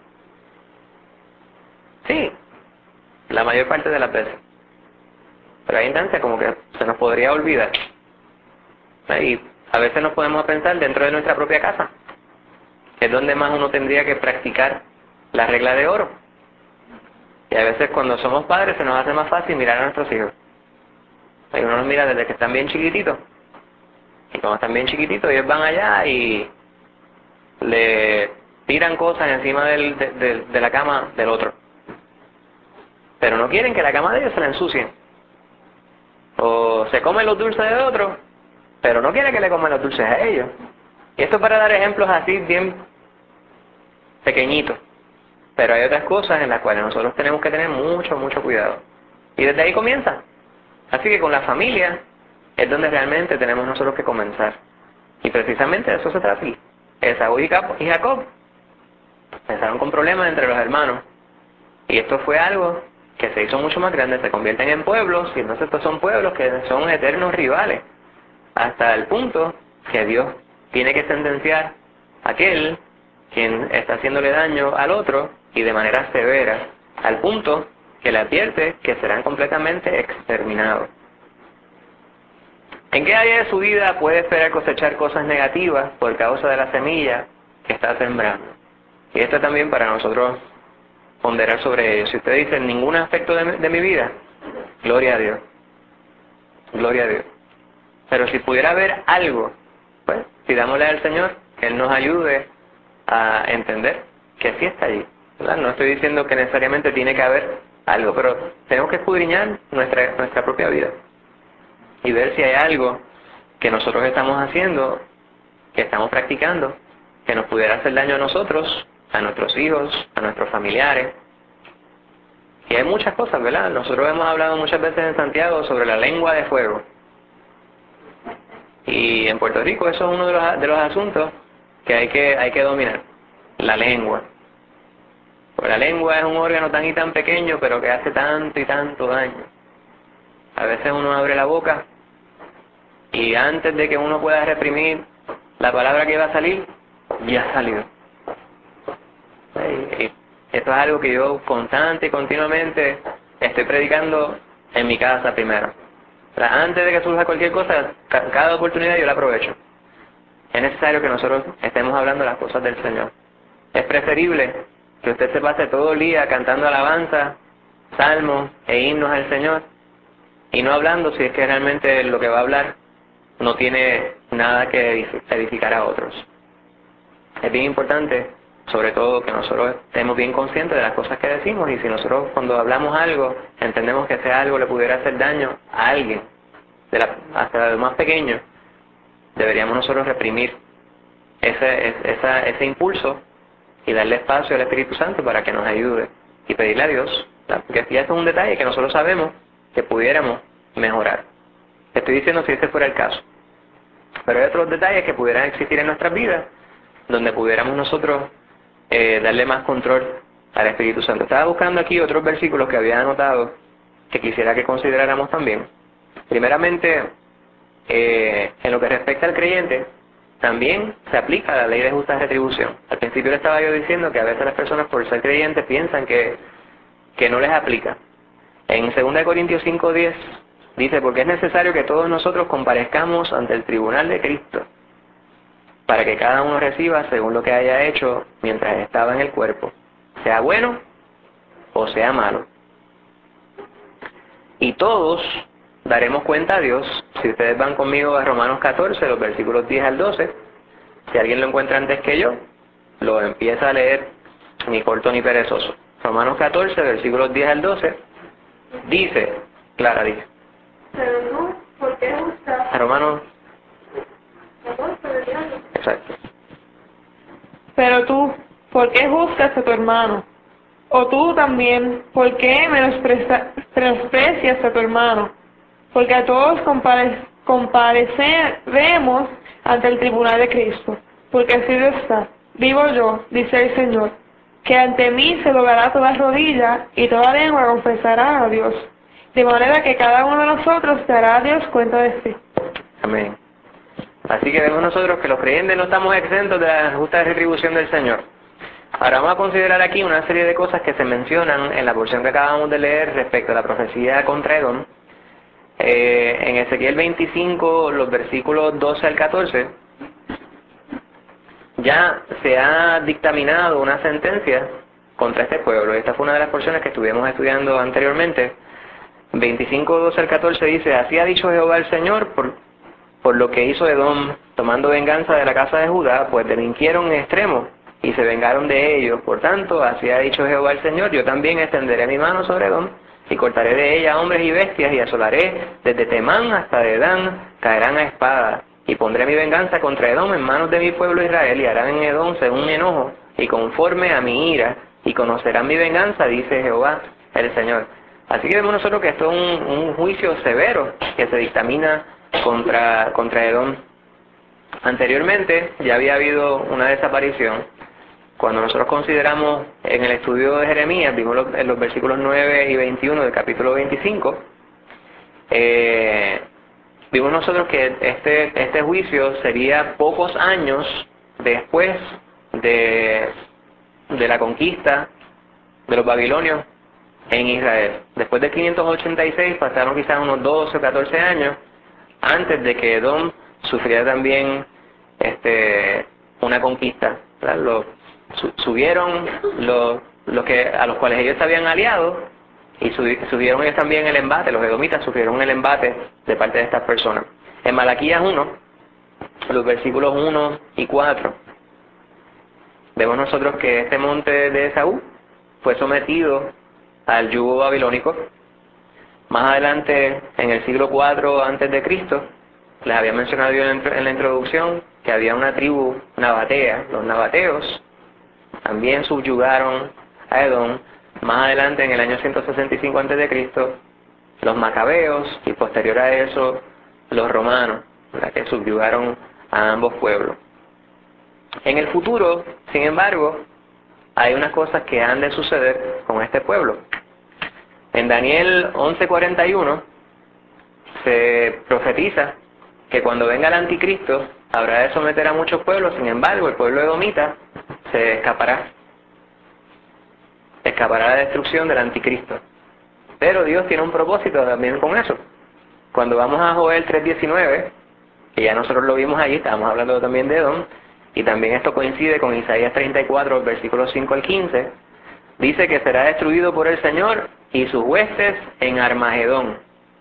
sí, la mayor parte de las veces, pero hay instancias como que se nos podría olvidar. Y a veces nos podemos pensar dentro de nuestra propia casa, que es donde más uno tendría que practicar la regla de oro. Y a veces cuando somos padres se nos hace más fácil mirar a nuestros hijos. Y uno los mira desde que están bien chiquititos. Y cuando están bien chiquititos ellos van allá y le tiran cosas encima del, de, de, de la cama del otro. Pero no quieren que la cama de ellos se la ensucien. O se comen los dulces de otro, pero no quieren que le coman los dulces a ellos. Y esto para dar ejemplos así bien pequeñitos. Pero hay otras cosas en las cuales nosotros tenemos que tener mucho, mucho cuidado. Y desde ahí comienza. Así que con la familia es donde realmente tenemos nosotros que comenzar. Y precisamente de eso se trata aquí. Esaú y Jacob empezaron con problemas entre los hermanos. Y esto fue algo que se hizo mucho más grande, se convierten en pueblos, y entonces estos son pueblos que son eternos rivales. Hasta el punto que Dios tiene que sentenciar a aquel quien está haciéndole daño al otro, y de manera severa, al punto que le advierte que serán completamente exterminados. ¿En qué área de su vida puede esperar cosechar cosas negativas por causa de la semilla que está sembrando? Y esto también para nosotros ponderar sobre ello. Si usted dice en ningún aspecto de mi, de mi vida, gloria a Dios. Gloria a Dios. Pero si pudiera haber algo, pues pidámosle al Señor que Él nos ayude a entender que sí está allí, ¿verdad? No estoy diciendo que necesariamente tiene que haber algo, pero tenemos que escudriñar nuestra, nuestra propia vida y ver si hay algo que nosotros estamos haciendo, que estamos practicando, que nos pudiera hacer daño a nosotros, a nuestros hijos, a nuestros familiares. Y hay muchas cosas, ¿verdad? Nosotros hemos hablado muchas veces en Santiago sobre la lengua de fuego. Y en Puerto Rico eso es uno de los, de los asuntos que hay que hay que dominar, la lengua. Pues la lengua es un órgano tan y tan pequeño, pero que hace tanto y tanto daño. A veces uno abre la boca y antes de que uno pueda reprimir la palabra que va a salir, ya salió. Y esto es algo que yo constante y continuamente estoy predicando en mi casa primero. Antes de que surja cualquier cosa, cada oportunidad yo la aprovecho. Es necesario que nosotros estemos hablando las cosas del Señor. Es preferible que usted se pase todo el día cantando alabanza, salmos e himnos al Señor y no hablando si es que realmente lo que va a hablar no tiene nada que edificar a otros. Es bien importante, sobre todo, que nosotros estemos bien conscientes de las cosas que decimos, y si nosotros cuando hablamos algo entendemos que ese algo le pudiera hacer daño a alguien, de la, hasta el más pequeño, deberíamos nosotros reprimir ese, esa, ese impulso y darle espacio al Espíritu Santo para que nos ayude y pedirle a Dios, ¿verdad? Porque ya esto es un detalle que nosotros sabemos que pudiéramos mejorar. Estoy diciendo si ese fuera el caso, pero hay otros detalles que pudieran existir en nuestras vidas donde pudiéramos nosotros eh, darle más control al Espíritu Santo. Estaba buscando aquí otros versículos que había anotado que quisiera que consideráramos también. Primeramente, eh, en lo que respecta al creyente, también se aplica la ley de justa retribución. Al principio le estaba yo diciendo que a veces las personas por ser creyentes piensan que, que no les aplica. En segunda Corintios cinco diez dice, porque es necesario que todos nosotros comparezcamos ante el tribunal de Cristo, para que cada uno reciba según lo que haya hecho mientras estaba en el cuerpo, sea bueno o sea malo. Y todos daremos cuenta a Dios. Si ustedes van conmigo a Romanos catorce, los versículos diez al doce, si alguien lo encuentra antes que yo, lo empieza a leer, ni corto ni perezoso. Romanos catorce, versículos diez al doce, dice, Clara dice. Pero tú, ¿por qué juzgas? Romanos, catorce, ¿verdad? exacto. Pero tú, ¿por qué juzgas a tu hermano? O tú también, ¿por qué menospreza- menosprecias a tu hermano? Porque a todos compare- compareceremos ante el tribunal de Cristo. Porque así está, vivo yo, dice el Señor, que ante mí se doblará toda rodilla y toda lengua confesará a Dios. De manera que cada uno de nosotros dará a Dios cuenta de sí. Amén. Así que vemos nosotros que los creyentes no estamos exentos de la justa retribución del Señor. Ahora vamos a considerar aquí una serie de cosas que se mencionan en la porción que acabamos de leer respecto a la profecía contra Edom. Eh, en Ezequiel veinticinco, los versículos doce al catorce, ya se ha dictaminado una sentencia contra este pueblo. Esta fue una de las porciones que estuvimos estudiando anteriormente. veinticinco, doce al catorce dice, así ha dicho Jehová el Señor por, por lo que hizo Edom, tomando venganza de la casa de Judá, pues delinquieron en extremo y se vengaron de ellos. Por tanto, así ha dicho Jehová el Señor, yo también extenderé mi mano sobre Edom y cortaré de ella hombres y bestias y asolaré desde Temán hasta Dedán, caerán a espada. Y pondré mi venganza contra Edom en manos de mi pueblo Israel y harán en Edom según mi enojo y conforme a mi ira y conocerán mi venganza, dice Jehová el Señor. Así que vemos nosotros que esto es un, un juicio severo que se dictamina contra, contra Edom. Anteriormente ya había habido una desaparición. Cuando nosotros consideramos en el estudio de Jeremías, vimos los, en los versículos nueve y veintiuno del capítulo veinticinco, eh, vimos nosotros que este, este juicio sería pocos años después de, de la conquista de los babilonios en Israel. Después de quinientos ochenta y seis pasaron quizás unos doce o catorce años antes de que Edom sufriera también este, una conquista. Los, su, subieron los, los que, a los cuales ellos se habían aliado y subi, subieron ellos también el embate. Los edomitas sufrieron el embate de parte de estas personas. En Malaquías uno, los versículos uno y cuatro, vemos nosotros que este monte de Esaú fue sometido al yugo babilónico. Más adelante, en el siglo cuatro antes de Cristo, les había mencionado yo en la introducción que había una tribu nabatea, los nabateos, también subyugaron a Edom. Más adelante, en el año ciento sesenta y cinco antes de Cristo, los macabeos y posterior a eso, los romanos, ¿verdad?, que subyugaron a ambos pueblos. En el futuro, sin embargo, hay unas cosas que han de suceder con este pueblo. En Daniel once cuarenta y uno se profetiza que cuando venga el anticristo habrá de someter a muchos pueblos. Sin embargo, el pueblo edomita se escapará. Escapará la destrucción del anticristo. Pero Dios tiene un propósito también con eso. Cuando vamos a Joel tres diecinueve, que ya nosotros lo vimos allí, estábamos hablando también de Edom, y también esto coincide con Isaías treinta y cuatro, versículos cinco al quince, dice que será destruido por el Señor y sus huestes en Armagedón.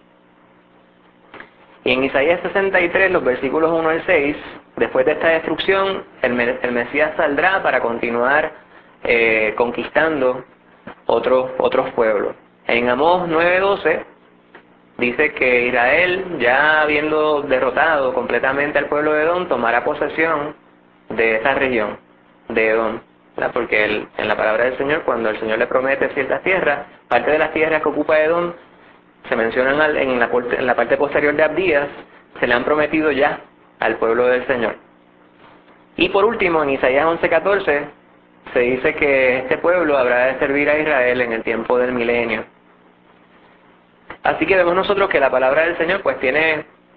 Y en Isaías sesenta y tres, los versículos uno al seis, después de esta destrucción, el, el Mesías saldrá para continuar eh, conquistando otros, otros pueblos. En Amós nueve doce, dice que Israel, ya habiendo derrotado completamente al pueblo de Edom, tomará posesión de esa región de Edom, ¿verdad? Porque el, en la palabra del Señor, cuando el Señor le promete ciertas tierras, parte de las tierras que ocupa Edom se mencionan al, en, la, en la parte posterior de Abdías, se le han prometido ya al pueblo del Señor. Y por último, en Isaías once catorce se dice que este pueblo habrá de servir a Israel en el tiempo del milenio. Así que vemos nosotros que la palabra del Señor pues tiene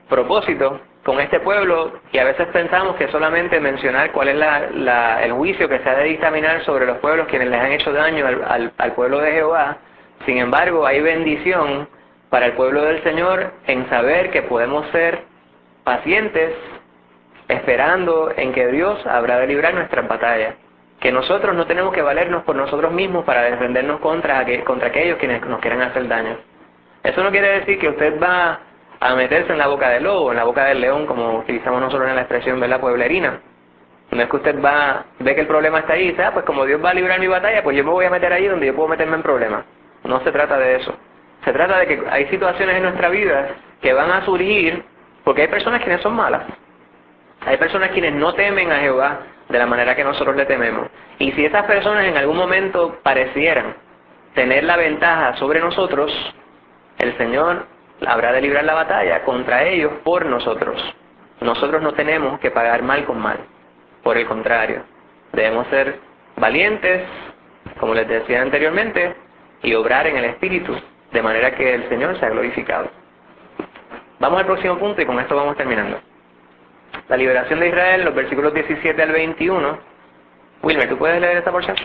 propósito con este pueblo, y a veces pensamos que solamente mencionar cuál es la, la, el juicio que se ha de dictaminar sobre los pueblos quienes les han hecho daño al, al, al pueblo de Jehová. Sin embargo, hay bendición para el pueblo del Señor en saber que podemos ser pacientes esperando en que Dios habrá de librar nuestras batallas, que nosotros no tenemos que valernos por nosotros mismos para defendernos contra, contra aquellos quienes nos quieran hacer daño. Eso no quiere decir que usted va a meterse en la boca del lobo, en la boca del león, como utilizamos nosotros en la expresión de la pueblerina. No es que usted va, ve que el problema está ahí y dice, ah, pues como Dios va a librar mi batalla, pues yo me voy a meter allí donde yo puedo meterme en problemas. No se trata de eso. Se trata de que hay situaciones en nuestra vida que van a surgir porque hay personas quienes son malas. Hay personas quienes no temen a Jehová de la manera que nosotros le tememos. Y si esas personas en algún momento parecieran tener la ventaja sobre nosotros, el Señor habrá de librar la batalla contra ellos por nosotros. Nosotros no tenemos que pagar mal con mal. Por el contrario, debemos ser valientes, como les decía anteriormente, y obrar en el Espíritu, de manera que el Señor sea glorificado. Vamos al próximo punto y con esto vamos terminando. La liberación de Israel, los versículos diecisiete al veintiuno. Wilmer, ¿tú puedes leer esta porción?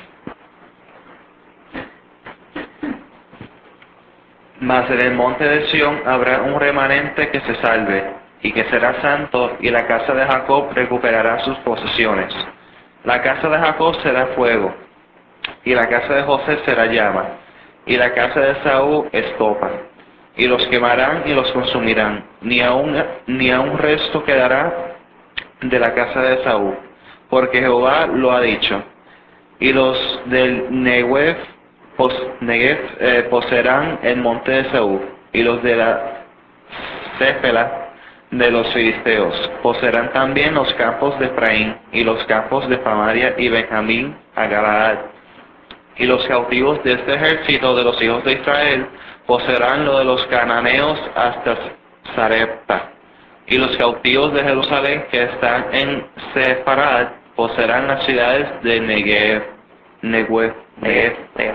Mas en el monte de Sión habrá un remanente que se salve, y que será santo, y la casa de Jacob recuperará sus posesiones. La casa de Jacob será fuego, y la casa de José será llama, y la casa de Saúl estopa, y los quemarán y los consumirán, ni aun, ni aun resto quedará de la casa de Saúl, porque Jehová lo ha dicho. Y los del Negev, pos, Negev eh, poseerán el monte de Saúl, y los de la Céfela de los filisteos poseerán también los campos de Efraín, y los campos de Samaria y Benjamín a Galaad. Y los cautivos de este ejército de los hijos de Israel poseerán lo de los cananeos hasta Sarepta. Y los cautivos de Jerusalén que están en Sefarad poseerán las ciudades de Negev, Negev, Negev.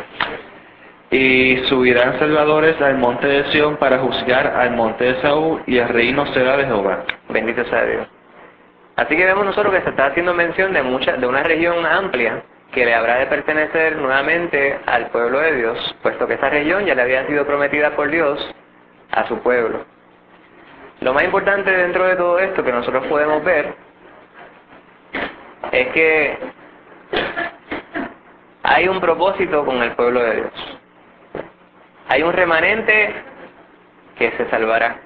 Y subirán salvadores al monte de Sión para juzgar al monte de Saúl, y el reino será de Jehová. Bendito sea Dios. Así que vemos nosotros que se está haciendo mención de mucha, de una región amplia que le habrá de pertenecer nuevamente al pueblo de Dios, puesto que esa región ya le había sido prometida por Dios a su pueblo. Lo más importante dentro de todo esto que nosotros podemos ver es que hay un propósito con el pueblo de Dios. Hay un remanente que se salvará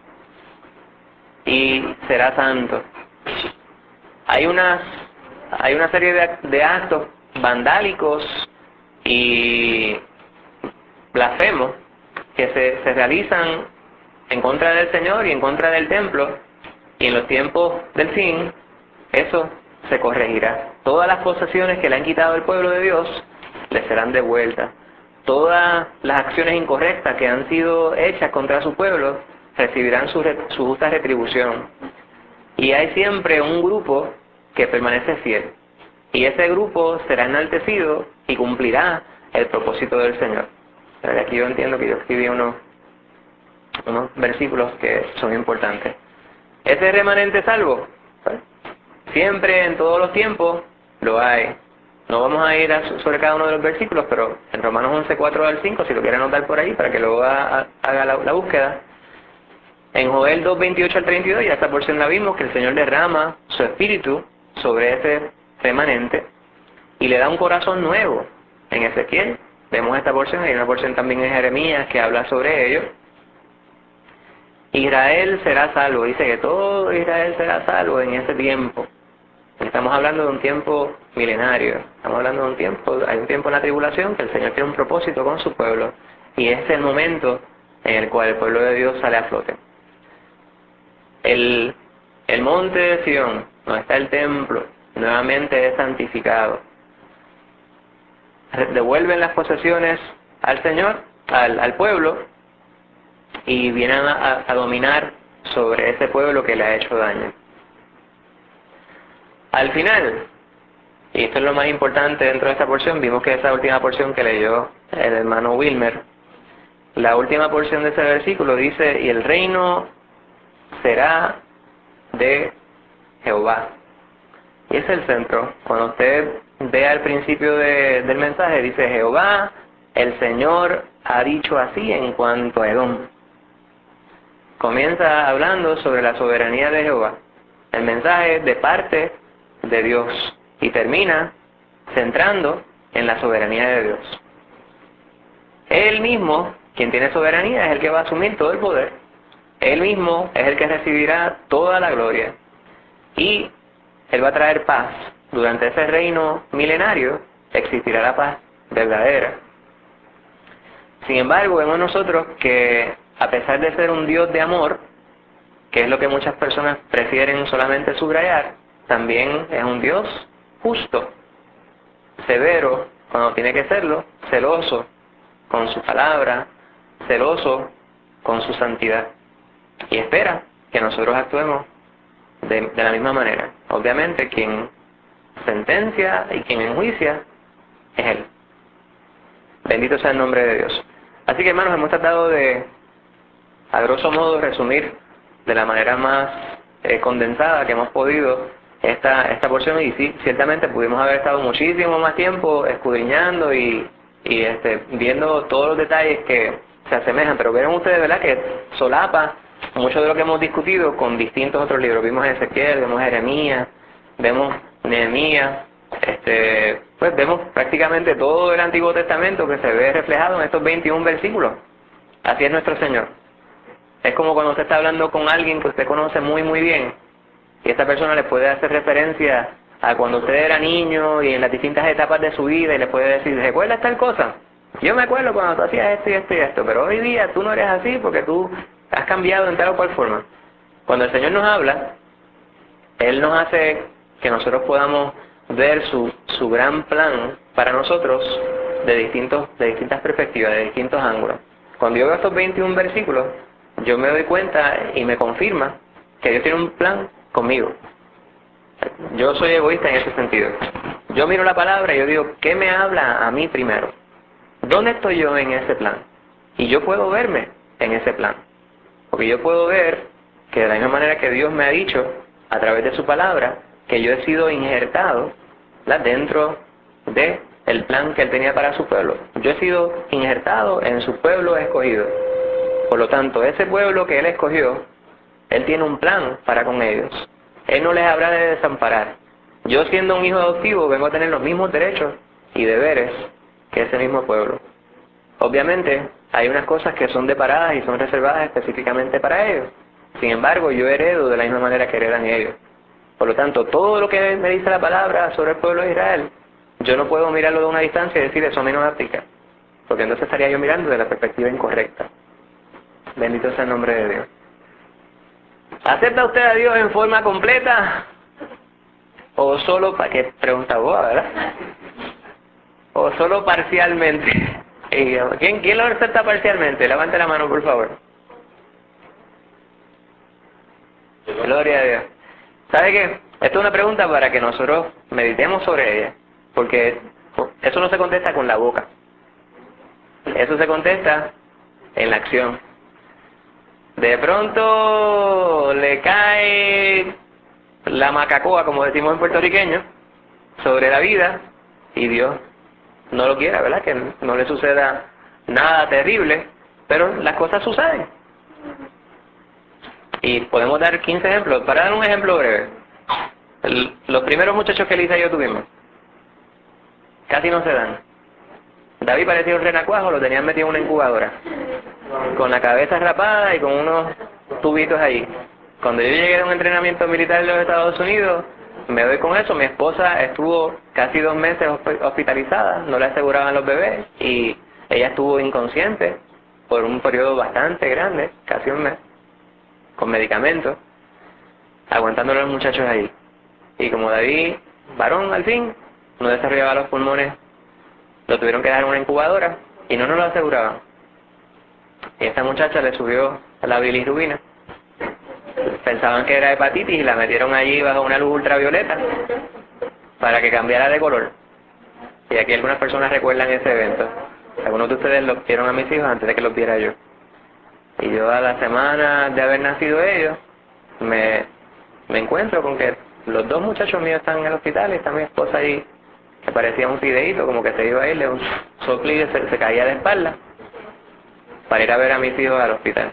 y será santo. Hay unas, hay una serie de, de actos vandálicos y blasfemos que se, se realizan en contra del Señor y en contra del templo, y en los tiempos del fin eso se corregirá. Todas las posesiones que le han quitado el pueblo de Dios le serán devueltas. Todas las acciones incorrectas que han sido hechas contra su pueblo recibirán su, su justa retribución. Y hay siempre un grupo que permanece fiel, y ese grupo será enaltecido y cumplirá el propósito del Señor. Pero aquí yo entiendo que yo escribí unos, unos versículos que son importantes. Ese remanente salvo, ¿sabes? Siempre, en todos los tiempos, lo hay. No vamos a ir a, sobre cada uno de los versículos, pero en Romanos once, cuatro al cinco, si lo quieren anotar por ahí, para que luego haga, haga la, la búsqueda. En Joel dos, veintiocho al treinta y dos, ya esta porción la vimos, que el Señor derrama su espíritu sobre ese remanente y le da un corazón nuevo. En Ezequiel vemos esta porción, hay una porción también en Jeremías que habla sobre ello. Israel será salvo, dice que todo Israel será salvo en ese tiempo. Estamos hablando de un tiempo milenario, estamos hablando de un tiempo, hay un tiempo en la tribulación que el Señor tiene un propósito con su pueblo, y es el momento en el cual el pueblo de Dios sale a flote. El, el monte de Sión, donde está el templo, nuevamente es santificado. Devuelven las posesiones al Señor, al, al pueblo, y vienen a, a dominar sobre ese pueblo que le ha hecho daño. Al final, y esto es lo más importante dentro de esta porción, vimos que esa última porción que leyó el hermano Wilmer, la última porción de ese versículo dice, y el reino será de Jehová. Y ese es el centro. Cuando usted ve al principio de, del mensaje, dice Jehová, el Señor ha dicho así en cuanto a Edom. Comienza hablando sobre la soberanía de Jehová. El mensaje de parte de Dios. Y termina centrando en la soberanía de Dios. Él mismo, quien tiene soberanía, es el que va a asumir todo el poder. Él mismo es el que recibirá toda la gloria. Y Él va a traer paz. Durante ese reino milenario existirá la paz verdadera. Sin embargo, vemos nosotros que a pesar de ser un Dios de amor, que es lo que muchas personas prefieren solamente subrayar, también es un Dios justo, severo cuando tiene que serlo, celoso con su palabra, celoso con su santidad. Y espera que nosotros actuemos de, de la misma manera. Obviamente quien sentencia y quien enjuicia es Él. Bendito sea el nombre de Dios. Así que, hermanos, hemos tratado de, a grosso modo, resumir de la manera más eh, condensada que hemos podido esta, esta porción, y sí, ciertamente pudimos haber estado muchísimo más tiempo escudriñando y, y este, viendo todos los detalles que se asemejan, pero vieron ustedes, ¿verdad?, que solapa mucho de lo que hemos discutido con distintos otros libros. Vimos Ezequiel, vemos Jeremías, vemos Nehemías, este, pues vemos prácticamente todo el Antiguo Testamento que se ve reflejado en estos veintiún versículos. Así es nuestro Señor. Es como cuando usted está hablando con alguien que usted conoce muy muy bien, y esta persona le puede hacer referencia a cuando usted era niño y en las distintas etapas de su vida, y le puede decir, ¿recuerdas tal cosa? Yo me acuerdo cuando tú hacías esto y esto y esto, pero hoy día tú no eres así porque tú has cambiado en tal o cual forma. Cuando el Señor nos habla, Él nos hace que nosotros podamos ver su, su gran plan para nosotros de, distintos, de distintas perspectivas, de distintos ángulos. Cuando yo veo estos veintiún versículos, yo me doy cuenta y me confirma que Dios tiene un plan conmigo. Yo soy egoísta en ese sentido. Yo miro la palabra y yo digo, ¿qué me habla a mí primero? ¿Dónde estoy yo en ese plan? Y yo puedo verme en ese plan. Porque yo puedo ver que de la misma manera que Dios me ha dicho, a través de su palabra, que yo he sido injertado, ¿verdad?, dentro de el plan que Él tenía para su pueblo. Yo he sido injertado en su pueblo escogido. Por lo tanto, ese pueblo que Él escogió, Él tiene un plan para con ellos. Él no les habrá de desamparar. Yo, siendo un hijo adoptivo, vengo a tener los mismos derechos y deberes que ese mismo pueblo. Obviamente, hay unas cosas que son deparadas y son reservadas específicamente para ellos. Sin embargo, yo heredo de la misma manera que heredan ellos. Por lo tanto, todo lo que me dice la palabra sobre el pueblo de Israel, yo no puedo mirarlo de una distancia y decir, eso a mí no me aplica. Porque entonces estaría yo mirando de la perspectiva incorrecta. Bendito sea el nombre de Dios. ¿Acepta usted a Dios en forma completa? ¿O solo, para qué pregunta boba, ¿verdad? ¿O solo parcialmente? ¿Quién, ¿Quién lo acepta parcialmente? Levante la mano, por favor. Gloria a Dios. ¿Sabe qué? Esta es una pregunta para que nosotros meditemos sobre ella. Porque eso no se contesta con la boca. Eso se contesta en la acción. De pronto le cae la macacoa, como decimos en puertorriqueño, sobre la vida, y Dios no lo quiera, ¿verdad? Que no le suceda nada terrible, pero las cosas suceden. Y podemos dar quince ejemplos. Para dar un ejemplo breve, el, los primeros muchachos que Elisa y yo tuvimos, casi no se dan. David parecía un renacuajo, lo tenían metido en una incubadora, con la cabeza rapada y con unos tubitos ahí. Cuando yo llegué de un entrenamiento militar en los Estados Unidos, me doy con eso. Mi esposa estuvo casi dos meses hospitalizada, no le aseguraban los bebés, y ella estuvo inconsciente por un periodo bastante grande, casi un mes, con medicamentos, aguantándole a los muchachos ahí. Y como David, varón al fin, no desarrollaba los pulmones, lo tuvieron que dejar en una incubadora y no nos lo aseguraban. Y a esta muchacha le subió la bilirrubina. Pensaban que era hepatitis y la metieron allí bajo una luz ultravioleta para que cambiara de color. Y aquí algunas personas recuerdan ese evento. Algunos de ustedes los vieron a mis hijos antes de que los viera yo. Y yo, a la semana de haber nacido ellos, me, me encuentro con que los dos muchachos míos están en el hospital y está mi esposa ahí, que parecía un fideíto, como que se iba a irle un soplido y se, se caía de espalda para ir a ver a mis hijos al hospital.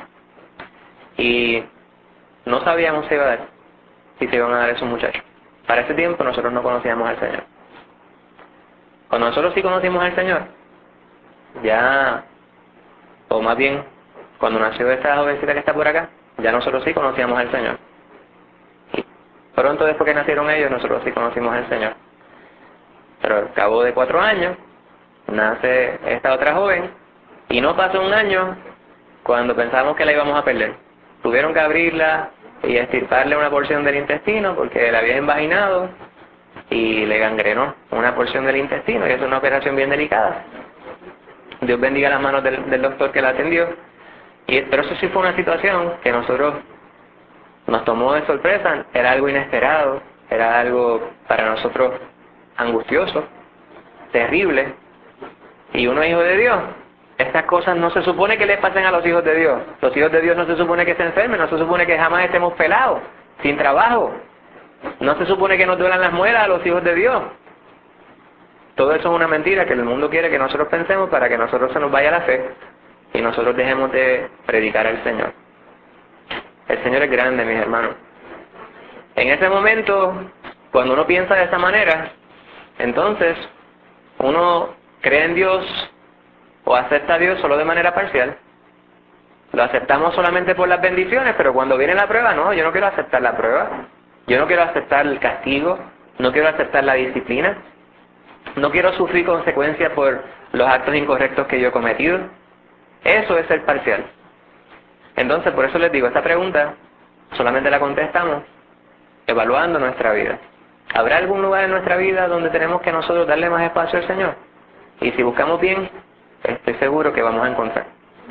Y no sabíamos si iba a dar, si se iban a dar esos muchachos. Para ese tiempo nosotros no conocíamos al Señor. Cuando nosotros sí conocimos al Señor, ya, o más bien, cuando nació esta jovencita que está por acá, ya nosotros sí conocíamos al Señor. Y pronto después que nacieron ellos, nosotros sí conocimos al Señor. Pero al cabo de cuatro años, nace esta otra joven, y no pasó un año cuando pensábamos que la íbamos a perder. Tuvieron que abrirla y extirparle una porción del intestino porque la había invaginado y le gangrenó una porción del intestino, y es una operación bien delicada. Dios bendiga las manos del, del doctor que la atendió. Y, pero eso sí fue una situación que nosotros nos tomó de sorpresa, era algo inesperado, era algo para nosotros angustioso, terrible. Y uno hijo de Dios, estas cosas no se supone que le pasen a los hijos de Dios. Los hijos de Dios no se supone que se enfermen, no se supone que jamás estemos pelados, sin trabajo. No se supone que nos duelan las muelas a los hijos de Dios. Todo eso es una mentira que el mundo quiere que nosotros pensemos para que nosotros se nos vaya la fe y nosotros dejemos de predicar al Señor. El Señor es grande, mis hermanos. En ese momento, cuando uno piensa de esa manera, entonces uno cree en Dios o acepta a Dios solo de manera parcial. Lo aceptamos solamente por las bendiciones, pero cuando viene la prueba, no, yo no quiero aceptar la prueba. Yo no quiero aceptar el castigo, no quiero aceptar la disciplina, no quiero sufrir consecuencias por los actos incorrectos que yo he cometido. Eso es ser parcial. Entonces, por eso les digo, esta pregunta solamente la contestamos evaluando nuestra vida. ¿Habrá algún lugar en nuestra vida donde tenemos que nosotros darle más espacio al Señor? Y si buscamos bien, estoy seguro que vamos a encontrar.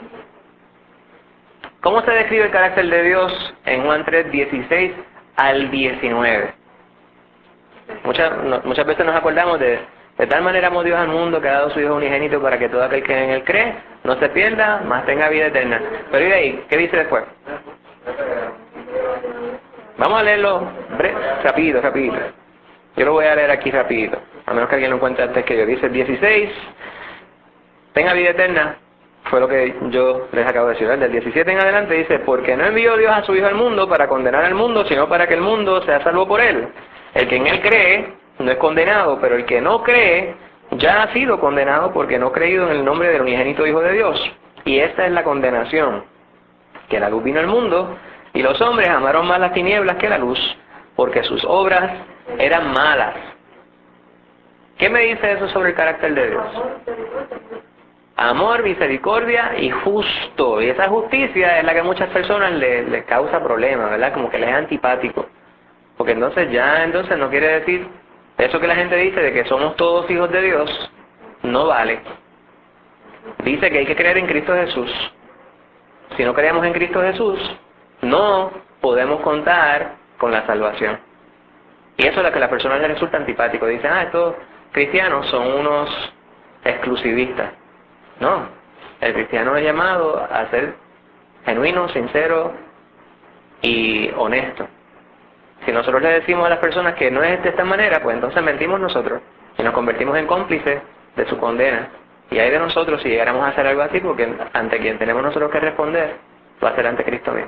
¿Cómo se describe el carácter de Dios en Juan tres, dieciséis al diecinueve? Muchas, no, muchas veces nos acordamos de de tal manera amó Dios al mundo que ha dado su Hijo unigénito para que todo aquel que en él cree no se pierda, mas tenga vida eterna. Pero ¿y de ahí? ¿Qué dice después? Vamos a leerlo rapidito, rapidito. Yo lo voy a leer aquí rapidito, a menos que alguien lo encuentre antes que yo. Dice dieciséis, tenga vida eterna. Fue lo que yo les acabo de decir. Del diecisiete en adelante dice, porque no envió Dios a su Hijo al mundo para condenar al mundo, sino para que el mundo sea salvo por él. El que en él cree no es condenado, pero el que no cree ya ha sido condenado porque no ha creído en el nombre del unigénito Hijo de Dios. Y esta es la condenación, que la luz vino al mundo, y los hombres amaron más las tinieblas que la luz, porque sus obras eran malas. ¿Qué me dice eso sobre el carácter de Dios? Amor, misericordia y justo. Y esa justicia es la que a muchas personas les, les causa problemas, ¿verdad? Como que les es antipático. Porque entonces ya entonces no quiere decir, eso que la gente dice de que somos todos hijos de Dios, no vale. Dice que hay que creer en Cristo Jesús. Si no creemos en Cristo Jesús, no podemos contar con la salvación. Y eso es lo que a las personas les resulta antipático. Dicen, ah, estos cristianos son unos exclusivistas. No, el cristiano es llamado a ser genuino, sincero y honesto. Si nosotros le decimos a las personas que no es de esta manera, pues entonces mentimos nosotros y nos convertimos en cómplices de su condena. Y hay de nosotros si llegáramos a hacer algo así, porque ante quien tenemos nosotros que responder va a ser ante Cristo mismo.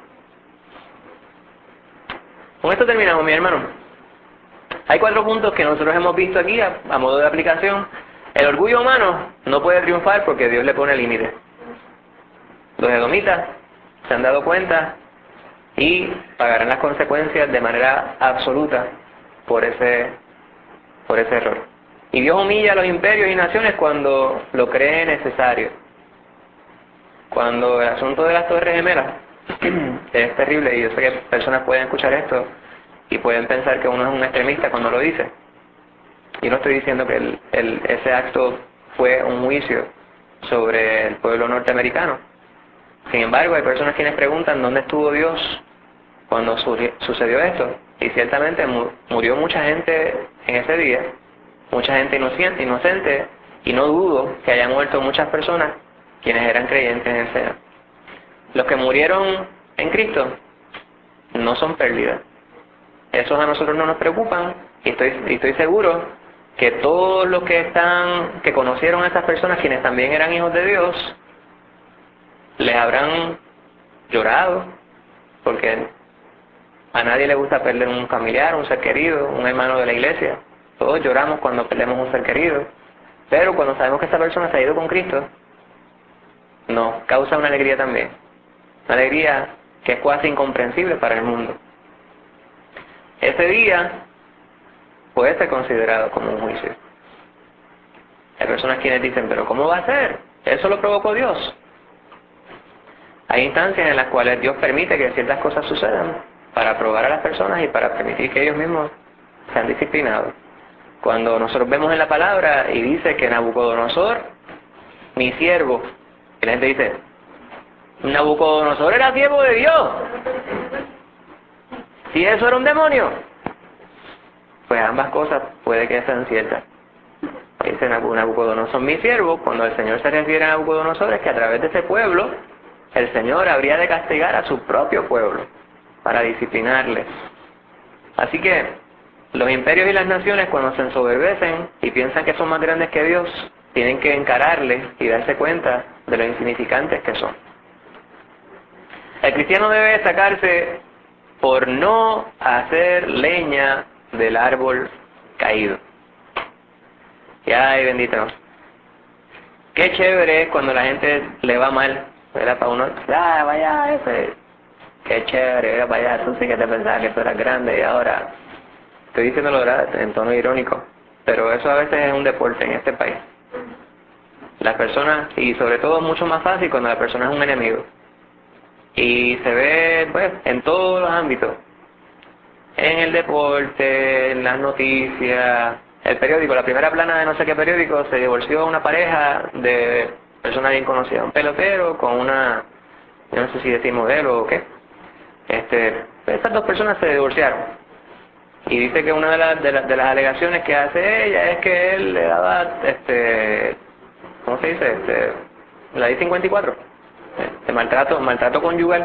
Con esto terminamos, mi hermano. Hay cuatro puntos que nosotros hemos visto aquí a, a modo de aplicación. El orgullo humano no puede triunfar porque Dios le pone límites. Los edomitas se han dado cuenta y pagarán las consecuencias de manera absoluta por ese, por ese error. Y Dios humilla a los imperios y naciones cuando lo cree necesario. Cuando el asunto de las Torres Gemelas es terrible, y yo sé que personas pueden escuchar esto y pueden pensar que uno es un extremista cuando lo dice. Yo no estoy diciendo que el, el, ese acto fue un juicio sobre el pueblo norteamericano. Sin embargo, hay personas quienes preguntan dónde estuvo Dios cuando sucedió esto. Y ciertamente murió mucha gente en ese día, mucha gente inocente, inocente, y no dudo que hayan muerto muchas personas quienes eran creyentes en el Señor. Los que murieron en Cristo no son pérdidas. Esos a nosotros no nos preocupan, y estoy, y estoy seguro que todos los que están, que conocieron a esas personas, quienes también eran hijos de Dios, les habrán llorado, porque a nadie le gusta perder un familiar, un ser querido, un hermano de la iglesia. Todos lloramos cuando perdemos un ser querido, pero cuando sabemos que esa persona se ha ido con Cristo, nos causa una alegría también, una alegría que es casi incomprensible para el mundo. Ese día puede ser considerado como un juicio. Hay personas quienes dicen, pero ¿cómo va a ser? Eso lo provocó Dios. Hay instancias en las cuales Dios permite que ciertas cosas sucedan para probar a las personas y para permitir que ellos mismos sean disciplinados. Cuando nosotros vemos en la palabra y dice que Nabucodonosor, mi siervo, y la gente dice, Nabucodonosor era siervo de Dios. Si eso era un demonio, pues ambas cosas puede que sean ciertas. Dice Nabucodonosor, mi siervo, cuando el Señor se refiere a Nabucodonosor, es que a través de ese pueblo, el Señor habría de castigar a su propio pueblo para disciplinarles. Así que los imperios y las naciones, cuando se ensoberbecen y piensan que son más grandes que Dios, tienen que encararles y darse cuenta de lo insignificantes que son. El cristiano debe destacarse por no hacer leña del árbol caído. Y ay, bendito. Qué chévere es cuando la gente le va mal, ¿verdad? Para uno, ah, vaya ese, qué chévere, vaya, tú sí que te pensabas que tú eras grande y ahora, estoy diciéndolo, ¿verdad?, en tono irónico, pero eso a veces es un deporte en este país. Las personas, y sobre todo es mucho más fácil cuando la persona es un enemigo. Y se ve, pues, en todos los ámbitos. En el deporte, en las noticias, el periódico, la primera plana de no sé qué periódico, se divorció una pareja de persona bien conocida, un pelotero con una, yo no sé si decir modelo o qué. Este, estas dos personas se divorciaron. Y dice que una de las, de, las, de las alegaciones que hace ella es que él le daba, este, ¿cómo se dice? Este, la I cincuenta y cuatro. De maltrato, maltrato conyugal.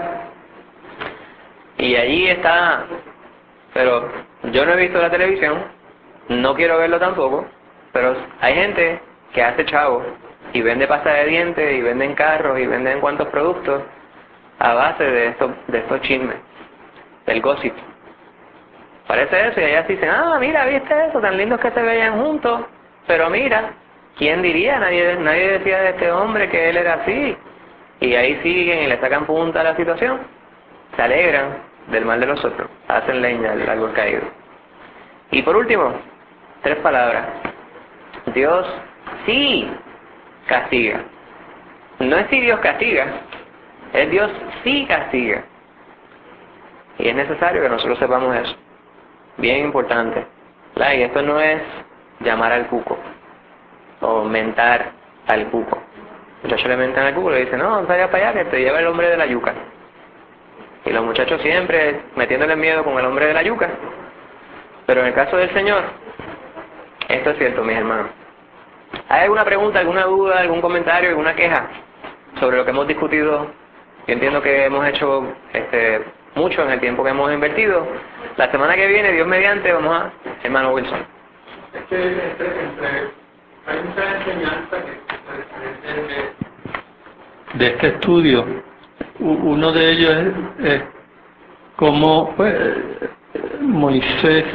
Y allí está, pero yo no he visto la televisión, no quiero verlo tampoco, pero hay gente que hace chavo y vende pasta de dientes y venden carros y venden cuantos productos a base de estos, de estos chismes, del gossip. Parece eso y ellas dicen, ah, mira, viste eso, tan lindos que se veían juntos, pero mira, ¿quién diría? Nadie, nadie decía de este hombre que él era así. Y ahí siguen y le sacan punta a la situación, se alegran del mal de los otros, hacen leña del árbol caído. Y por último, tres palabras. Dios sí castiga. No es si Dios castiga, es Dios sí castiga. Y es necesario que nosotros sepamos eso. Bien importante. Y esto no es llamar al cuco o mentar al cuco. Muchachos le mentan al cuco y le dicen, no, vaya para allá que te lleva el hombre de la yuca. Y los muchachos siempre metiéndole miedo con el hombre de la yuca. Pero en el caso del Señor, esto es cierto, mis hermanos. ¿Hay alguna pregunta, alguna duda, algún comentario, alguna queja sobre lo que hemos discutido? Yo entiendo que hemos hecho este, mucho en el tiempo que hemos invertido. La semana que viene, Dios mediante, vamos a... Hermano Wilson. Es que entre, entre, hay mucha enseñanza que de, de este estudio. Uno de ellos es, es cómo pues, Moisés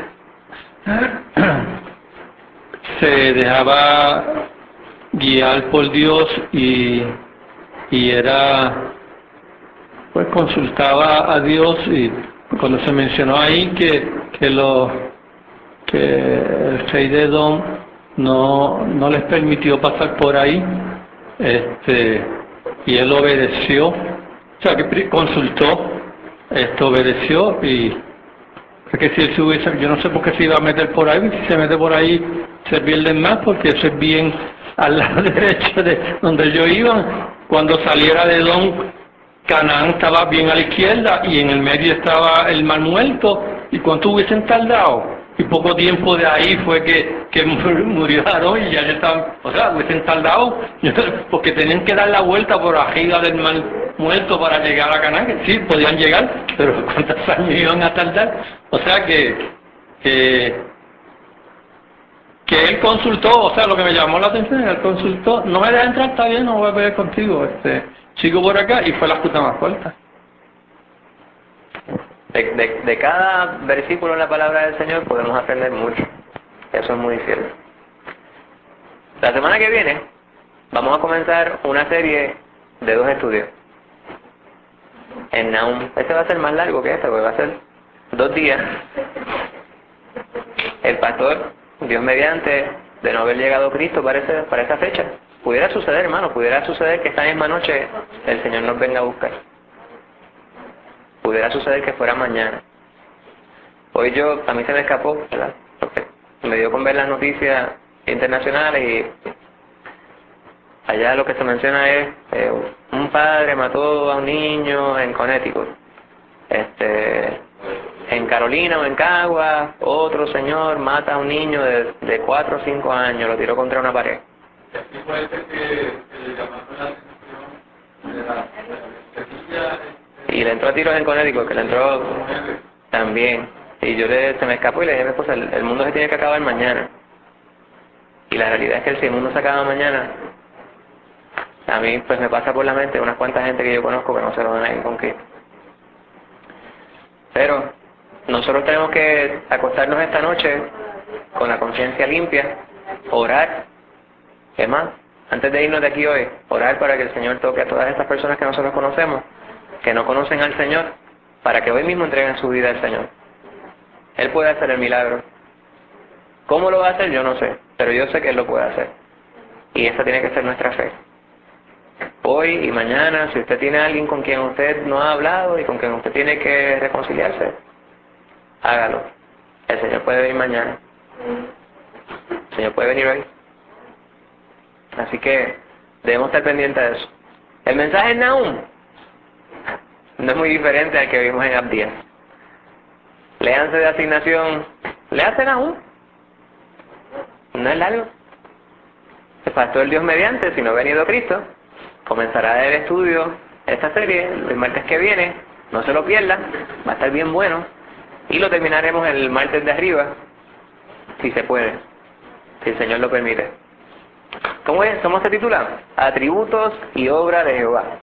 se dejaba guiar por Dios y, y era pues consultaba a Dios, y cuando se mencionó ahí que que los que el rey de Edom no no les permitió pasar por ahí, este y él obedeció, o sea que consultó, esto obedeció, y porque si él se hubiese, yo no sé por qué se iba a meter por ahí, si se mete por ahí se pierden más, porque eso es bien al lado derecho de donde yo iba. Cuando saliera de Edom, Canaán estaba bien a la izquierda y en el medio estaba el Mar Muerto. ¿Y cuánto hubiesen tardado? Y poco tiempo de ahí fue que, que murió Aarón y ya estaban, o sea, hubiesen tardado, porque tenían que dar la vuelta por arriba del Mar Muerto para llegar a Canaán. Sí, podían llegar, pero ¿cuántos años iban a tardar? O sea que, que, que él consultó, o sea, lo que me llamó la atención, él consultó, no me deja entrar, está bien, no voy a pelear contigo, este, sigo por acá, y fue la puta más corta. De, de, de cada versículo en la palabra del Señor podemos aprender mucho. Eso es muy cierto. La semana que viene vamos a comenzar una serie de dos estudios en Nahum. Este va a ser más largo que este, porque va a ser dos días. El pastor, Dios mediante, de no haber llegado Cristo para, ese, para esa fecha. Pudiera suceder, hermano, pudiera suceder que esta misma noche el Señor nos venga a buscar. Pudiera suceder que fuera mañana. Hoy yo, a mí se me escapó, ¿verdad? Porque me dio con ver las noticias internacionales y allá lo que se menciona es eh, un padre mató a un niño en Connecticut. Este, en Carolina o en Caguas, otro señor mata a un niño de, de cuatro o cinco años, lo tiró contra una pared. Y le entró a tiros en Connecticut, que le entró también. Y yo le, se me escapó y le dije a mi esposa, el, el mundo se tiene que acabar mañana. Y la realidad es que si el mundo se acaba mañana, a mí pues me pasa por la mente unas cuantas gente que yo conozco que no se lo van a ir con Cristo. Pero nosotros tenemos que acostarnos esta noche con la conciencia limpia, orar. ¿Qué más? Antes de irnos de aquí hoy, orar para que el Señor toque a todas estas personas que nosotros conocemos, que no conocen al Señor, para que hoy mismo entreguen su vida al Señor. Él puede hacer el milagro. ¿Cómo lo va a hacer? Yo no sé, pero yo sé que Él lo puede hacer. Y esa tiene que ser nuestra fe. Hoy y mañana, si usted tiene a alguien con quien usted no ha hablado y con quien usted tiene que reconciliarse, hágalo. El Señor puede venir mañana. El Señor puede venir hoy. Así que debemos estar pendientes de eso. El mensaje en Nahum no es muy diferente al que vimos en Abdías. Léanse de asignación, léanse Nahum. No es largo. El pastor Dios mediante, si no ha venido Cristo, comenzará el estudio, esta serie, el martes que viene, no se lo pierdan, va a estar bien bueno, y lo terminaremos el martes de arriba, si se puede, si el Señor lo permite. ¿Cómo es? ¿Cómo se titula? Atributos y obra de Jehová.